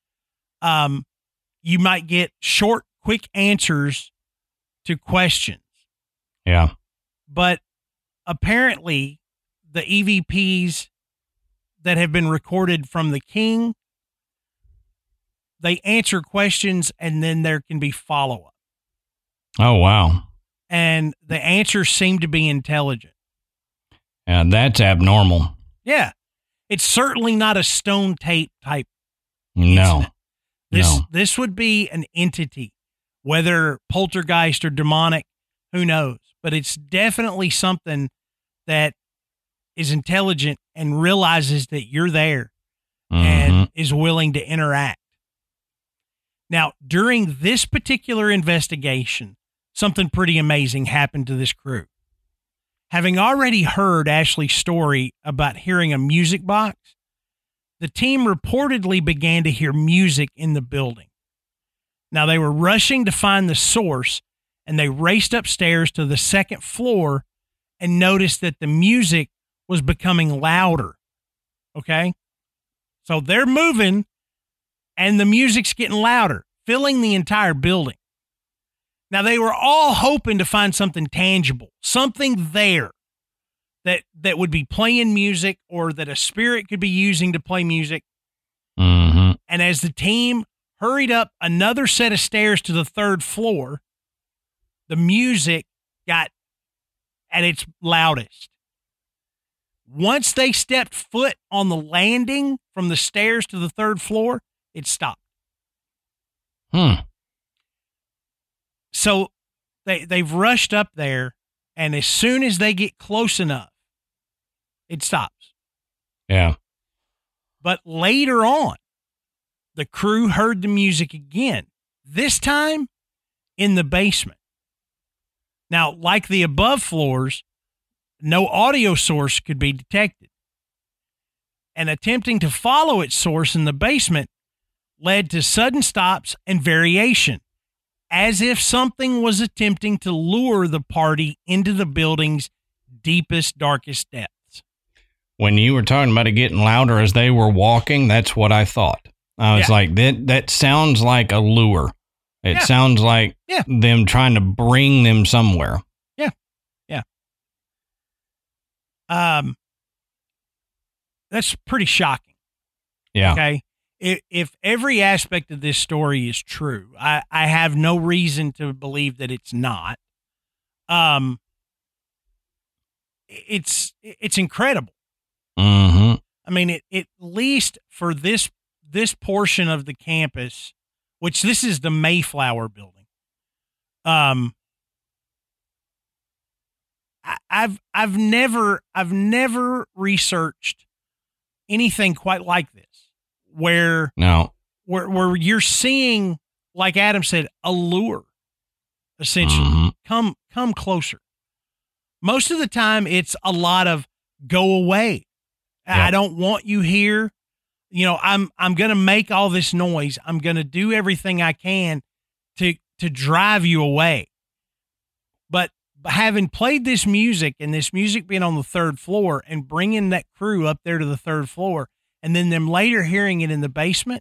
you might get short, quick answers to questions. Yeah. But apparently the EVPs that have been recorded from the King, they answer questions and then there can be follow-up. Oh, wow. And the answers seem to be intelligent. Yeah, that's abnormal. Yeah. It's certainly not a stone tape type. No. This would be an entity, whether poltergeist or demonic, who knows? But it's definitely something that is intelligent and realizes that you're there and is willing to interact. Now, during this particular investigation, something pretty amazing happened to this crew. Having already heard Ashley's story about hearing a music box, the team reportedly began to hear music in the building. Now, they were rushing to find the source, and they raced upstairs to the second floor and noticed that the music was becoming louder. Okay? So they're moving, and the music's getting louder, filling the entire building. Now, they were all hoping to find something tangible, something there that would be playing music or that a spirit could be using to play music. Mm-hmm. And as the team hurried up another set of stairs to the third floor, the music got at its loudest. Once they stepped foot on the landing from the stairs to the third floor, it stopped. So they've rushed up there, and as soon as they get close enough, it stops. Yeah. But later on, the crew heard the music again, this time in the basement. Now, like the above floors, no audio source could be detected. And attempting to follow its source in the basement led to sudden stops and variation, as if something was attempting to lure the party into the building's deepest, darkest depths. When you were talking about it getting louder as they were walking, that's what I thought. I was like, that sounds like a lure. It sounds like them trying to bring them somewhere. Yeah. That's pretty shocking. Yeah. Okay. If every aspect of this story is true, I have no reason to believe that it's not. It's incredible. Mm-hmm. I mean, at least for this portion of the campus, which this is the Mayflower building. I've never researched anything quite like this, where you're seeing, like Adam said, a lure, essentially. Mm-hmm. Come closer. Most of the time, it's a lot of go away. Yep. I don't want you here. You know, I'm going to make all this noise. I'm going to do everything I can to drive you away. But having played this music, and this music being on the third floor, and bringing that crew up there to the third floor, and then them later hearing it in the basement,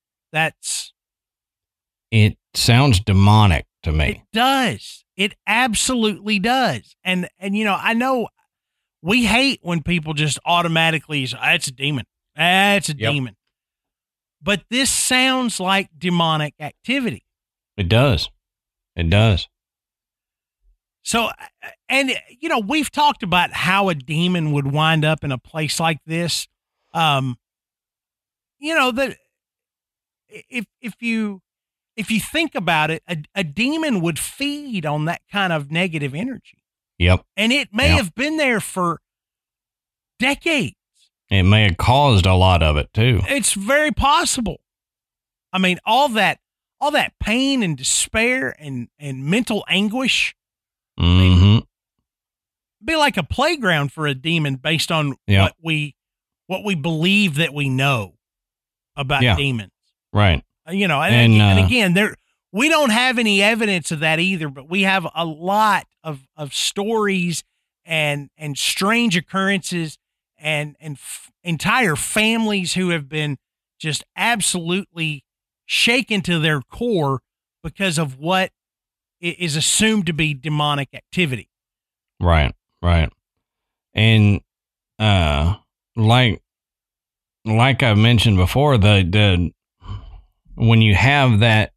it sounds demonic to me. It does. It absolutely does. And you know, I know we hate when people just automatically say, it's a demon. It's a demon. But this sounds like demonic activity. It does. It does. So, and, you know, we've talked about how a demon would wind up in a place like this. You know, that if you think about it, a demon would feed on that kind of negative energy. Yep. And it may have been there for decades. It may have caused a lot of it too. It's very possible. I mean, all that pain and despair and mental anguish. Mm-hmm. Be like a playground for a demon based on what we believe that we know about demons. Right. You know, and again, we don't have any evidence of that either, but we have a lot of stories and strange occurrences and entire families who have been just absolutely shaken to their core because of what is assumed to be demonic activity. Right. And like I mentioned before, the when you have that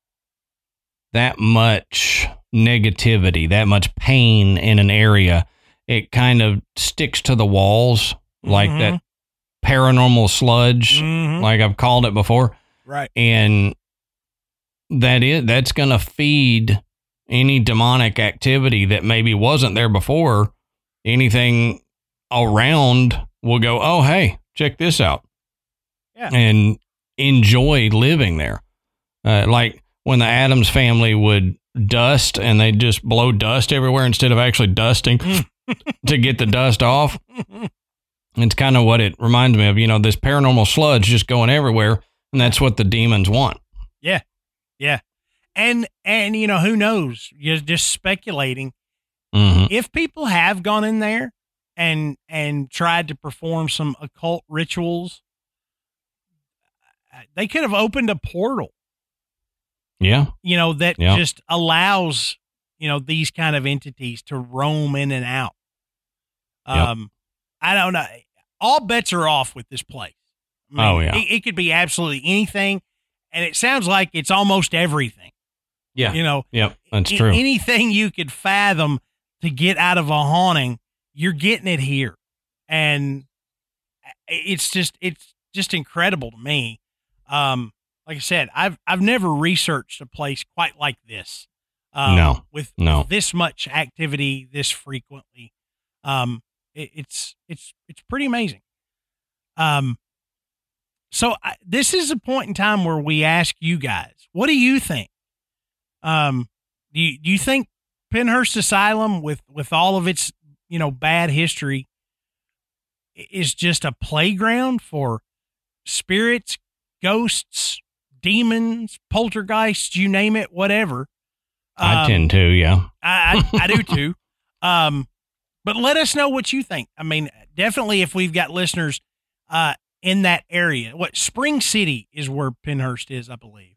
much negativity, that much pain in an area, it kind of sticks to the walls, like that paranormal sludge, like I've called it before. Right. And that's going to feed any demonic activity that maybe wasn't there before. Anything around will go, oh, hey, check this out. Yeah. And enjoy living there. Like when the Addams family would dust and they just blow dust everywhere instead of actually dusting. to get the dust off. It's kind of what it reminds me of, this paranormal sludge just going everywhere. And that's what the demons want. Yeah. Yeah. And who knows? You're just speculating. Mm-hmm. If people have gone in there and tried to perform some occult rituals, they could have opened a portal. Yeah. That just allows, these kind of entities to roam in and out. I don't know. All bets are off with this place. I mean, it could be absolutely anything. And it sounds like it's almost everything. Yeah. Yep. That's true. Anything you could fathom to get out of a haunting, you're getting it here. And it's just incredible to me. Like I said, I've never researched a place quite like this. With this much activity this frequently. It's pretty amazing. So this is a point in time where we ask you guys, what do you think? Do you think Pennhurst Asylum with all of its, bad history is just a playground for spirits, ghosts, demons, poltergeists, you name it, whatever? I tend to, yeah. I do too. But let us know what you think. I mean, definitely if we've got listeners in that area. Spring City is where Pennhurst is, I believe.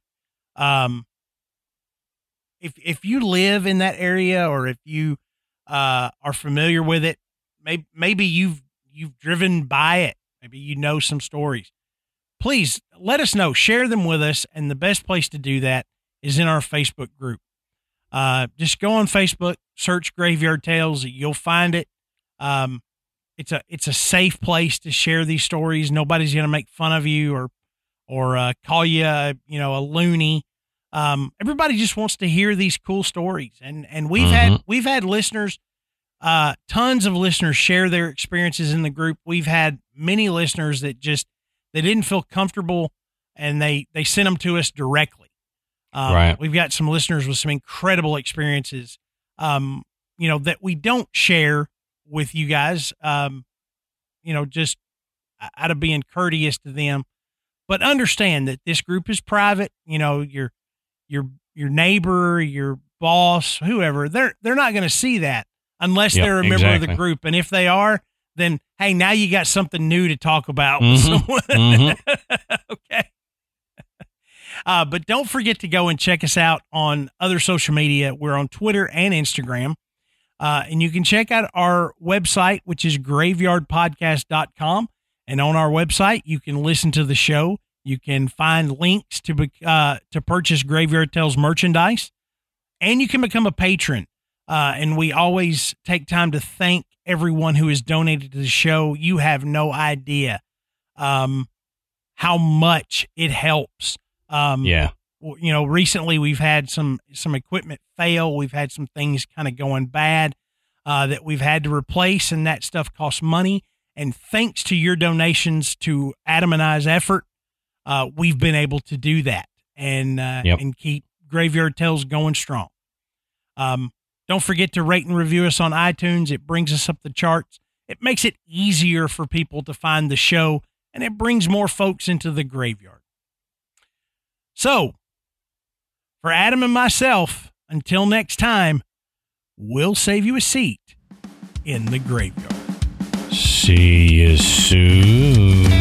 If you live in that area, or if you are familiar with it, maybe you've driven by it, maybe you know some stories. Please let us know. Share them with us, and the best place to do that is in our Facebook group. Just go on Facebook, search Graveyard Tales. You'll find it. It's a safe place to share these stories. Nobody's going to make fun of you or call you a loony. Everybody just wants to hear these cool stories. And we've had listeners, tons of listeners share their experiences in the group. We've had many listeners that they didn't feel comfortable, and they sent them to us directly. Right. We've got some listeners with some incredible experiences, that we don't share with you guys, just out of being courteous to them, but understand that this group is private. Your neighbor, your boss, whoever, they're not going to see that unless they're a member of the group. And if they are, then, hey, now you got something new to talk about with someone. Okay. But don't forget to go and check us out on other social media. We're on Twitter and Instagram. And you can check out our website, which is graveyardpodcast.com. And on our website, you can listen to the show. You can find links to purchase Graveyard Tales merchandise, and you can become a patron. And we always take time to thank everyone who has donated to the show. You have no idea how much it helps. Recently we've had some equipment fail. We've had some things kind of going bad that we've had to replace, and that stuff costs money. And thanks to your donations to Adam and I's effort, we've been able to do that and keep Graveyard Tales going strong. Don't forget to rate and review us on iTunes. It brings us up the charts. It makes it easier for people to find the show, and it brings more folks into the graveyard. So, for Adam and myself, until next time, we'll save you a seat in the graveyard. See you soon.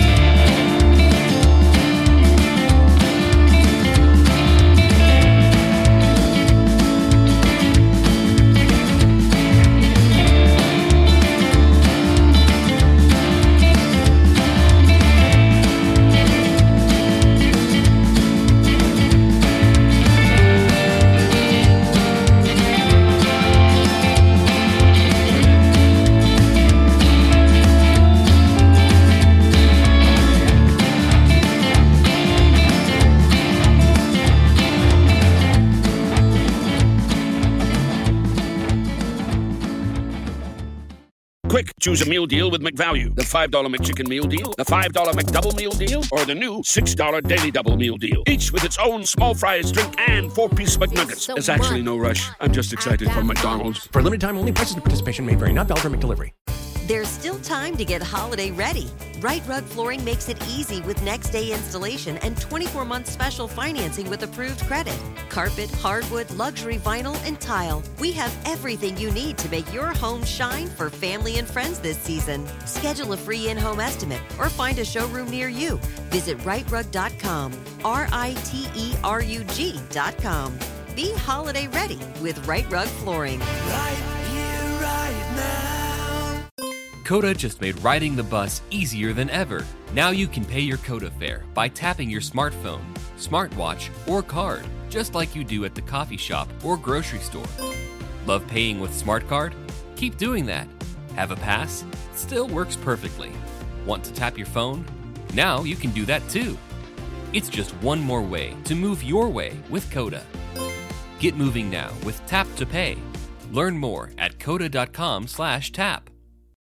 Quick, choose a meal deal with McValue. The $5 McChicken meal deal, the $5 McDouble meal deal, or the new $6 Daily Double meal deal. Each with its own small fries, drink, and 4-piece McNuggets. There's actually no rush. I'm just excited for McDonald's. For limited time only, prices and participation may vary. Not valid for McDelivery. There's still time to get holiday ready. Right Rug Flooring makes it easy with next-day installation and 24-month special financing with approved credit. Carpet, hardwood, luxury vinyl, and tile. We have everything you need to make your home shine for family and friends this season. Schedule a free in-home estimate or find a showroom near you. Visit rightrug.com, RITERUG.com. Be holiday ready with Right Rug Flooring. Right here, right now. Coda just made riding the bus easier than ever. Now you can pay your Coda fare by tapping your smartphone, smartwatch, or card, just like you do at the coffee shop or grocery store. Love paying with Smart Card? Keep doing that. Have a pass? Still works perfectly. Want to tap your phone? Now you can do that too. It's just one more way to move your way with Coda. Get moving now with Tap to Pay. Learn more at coda.com/tap.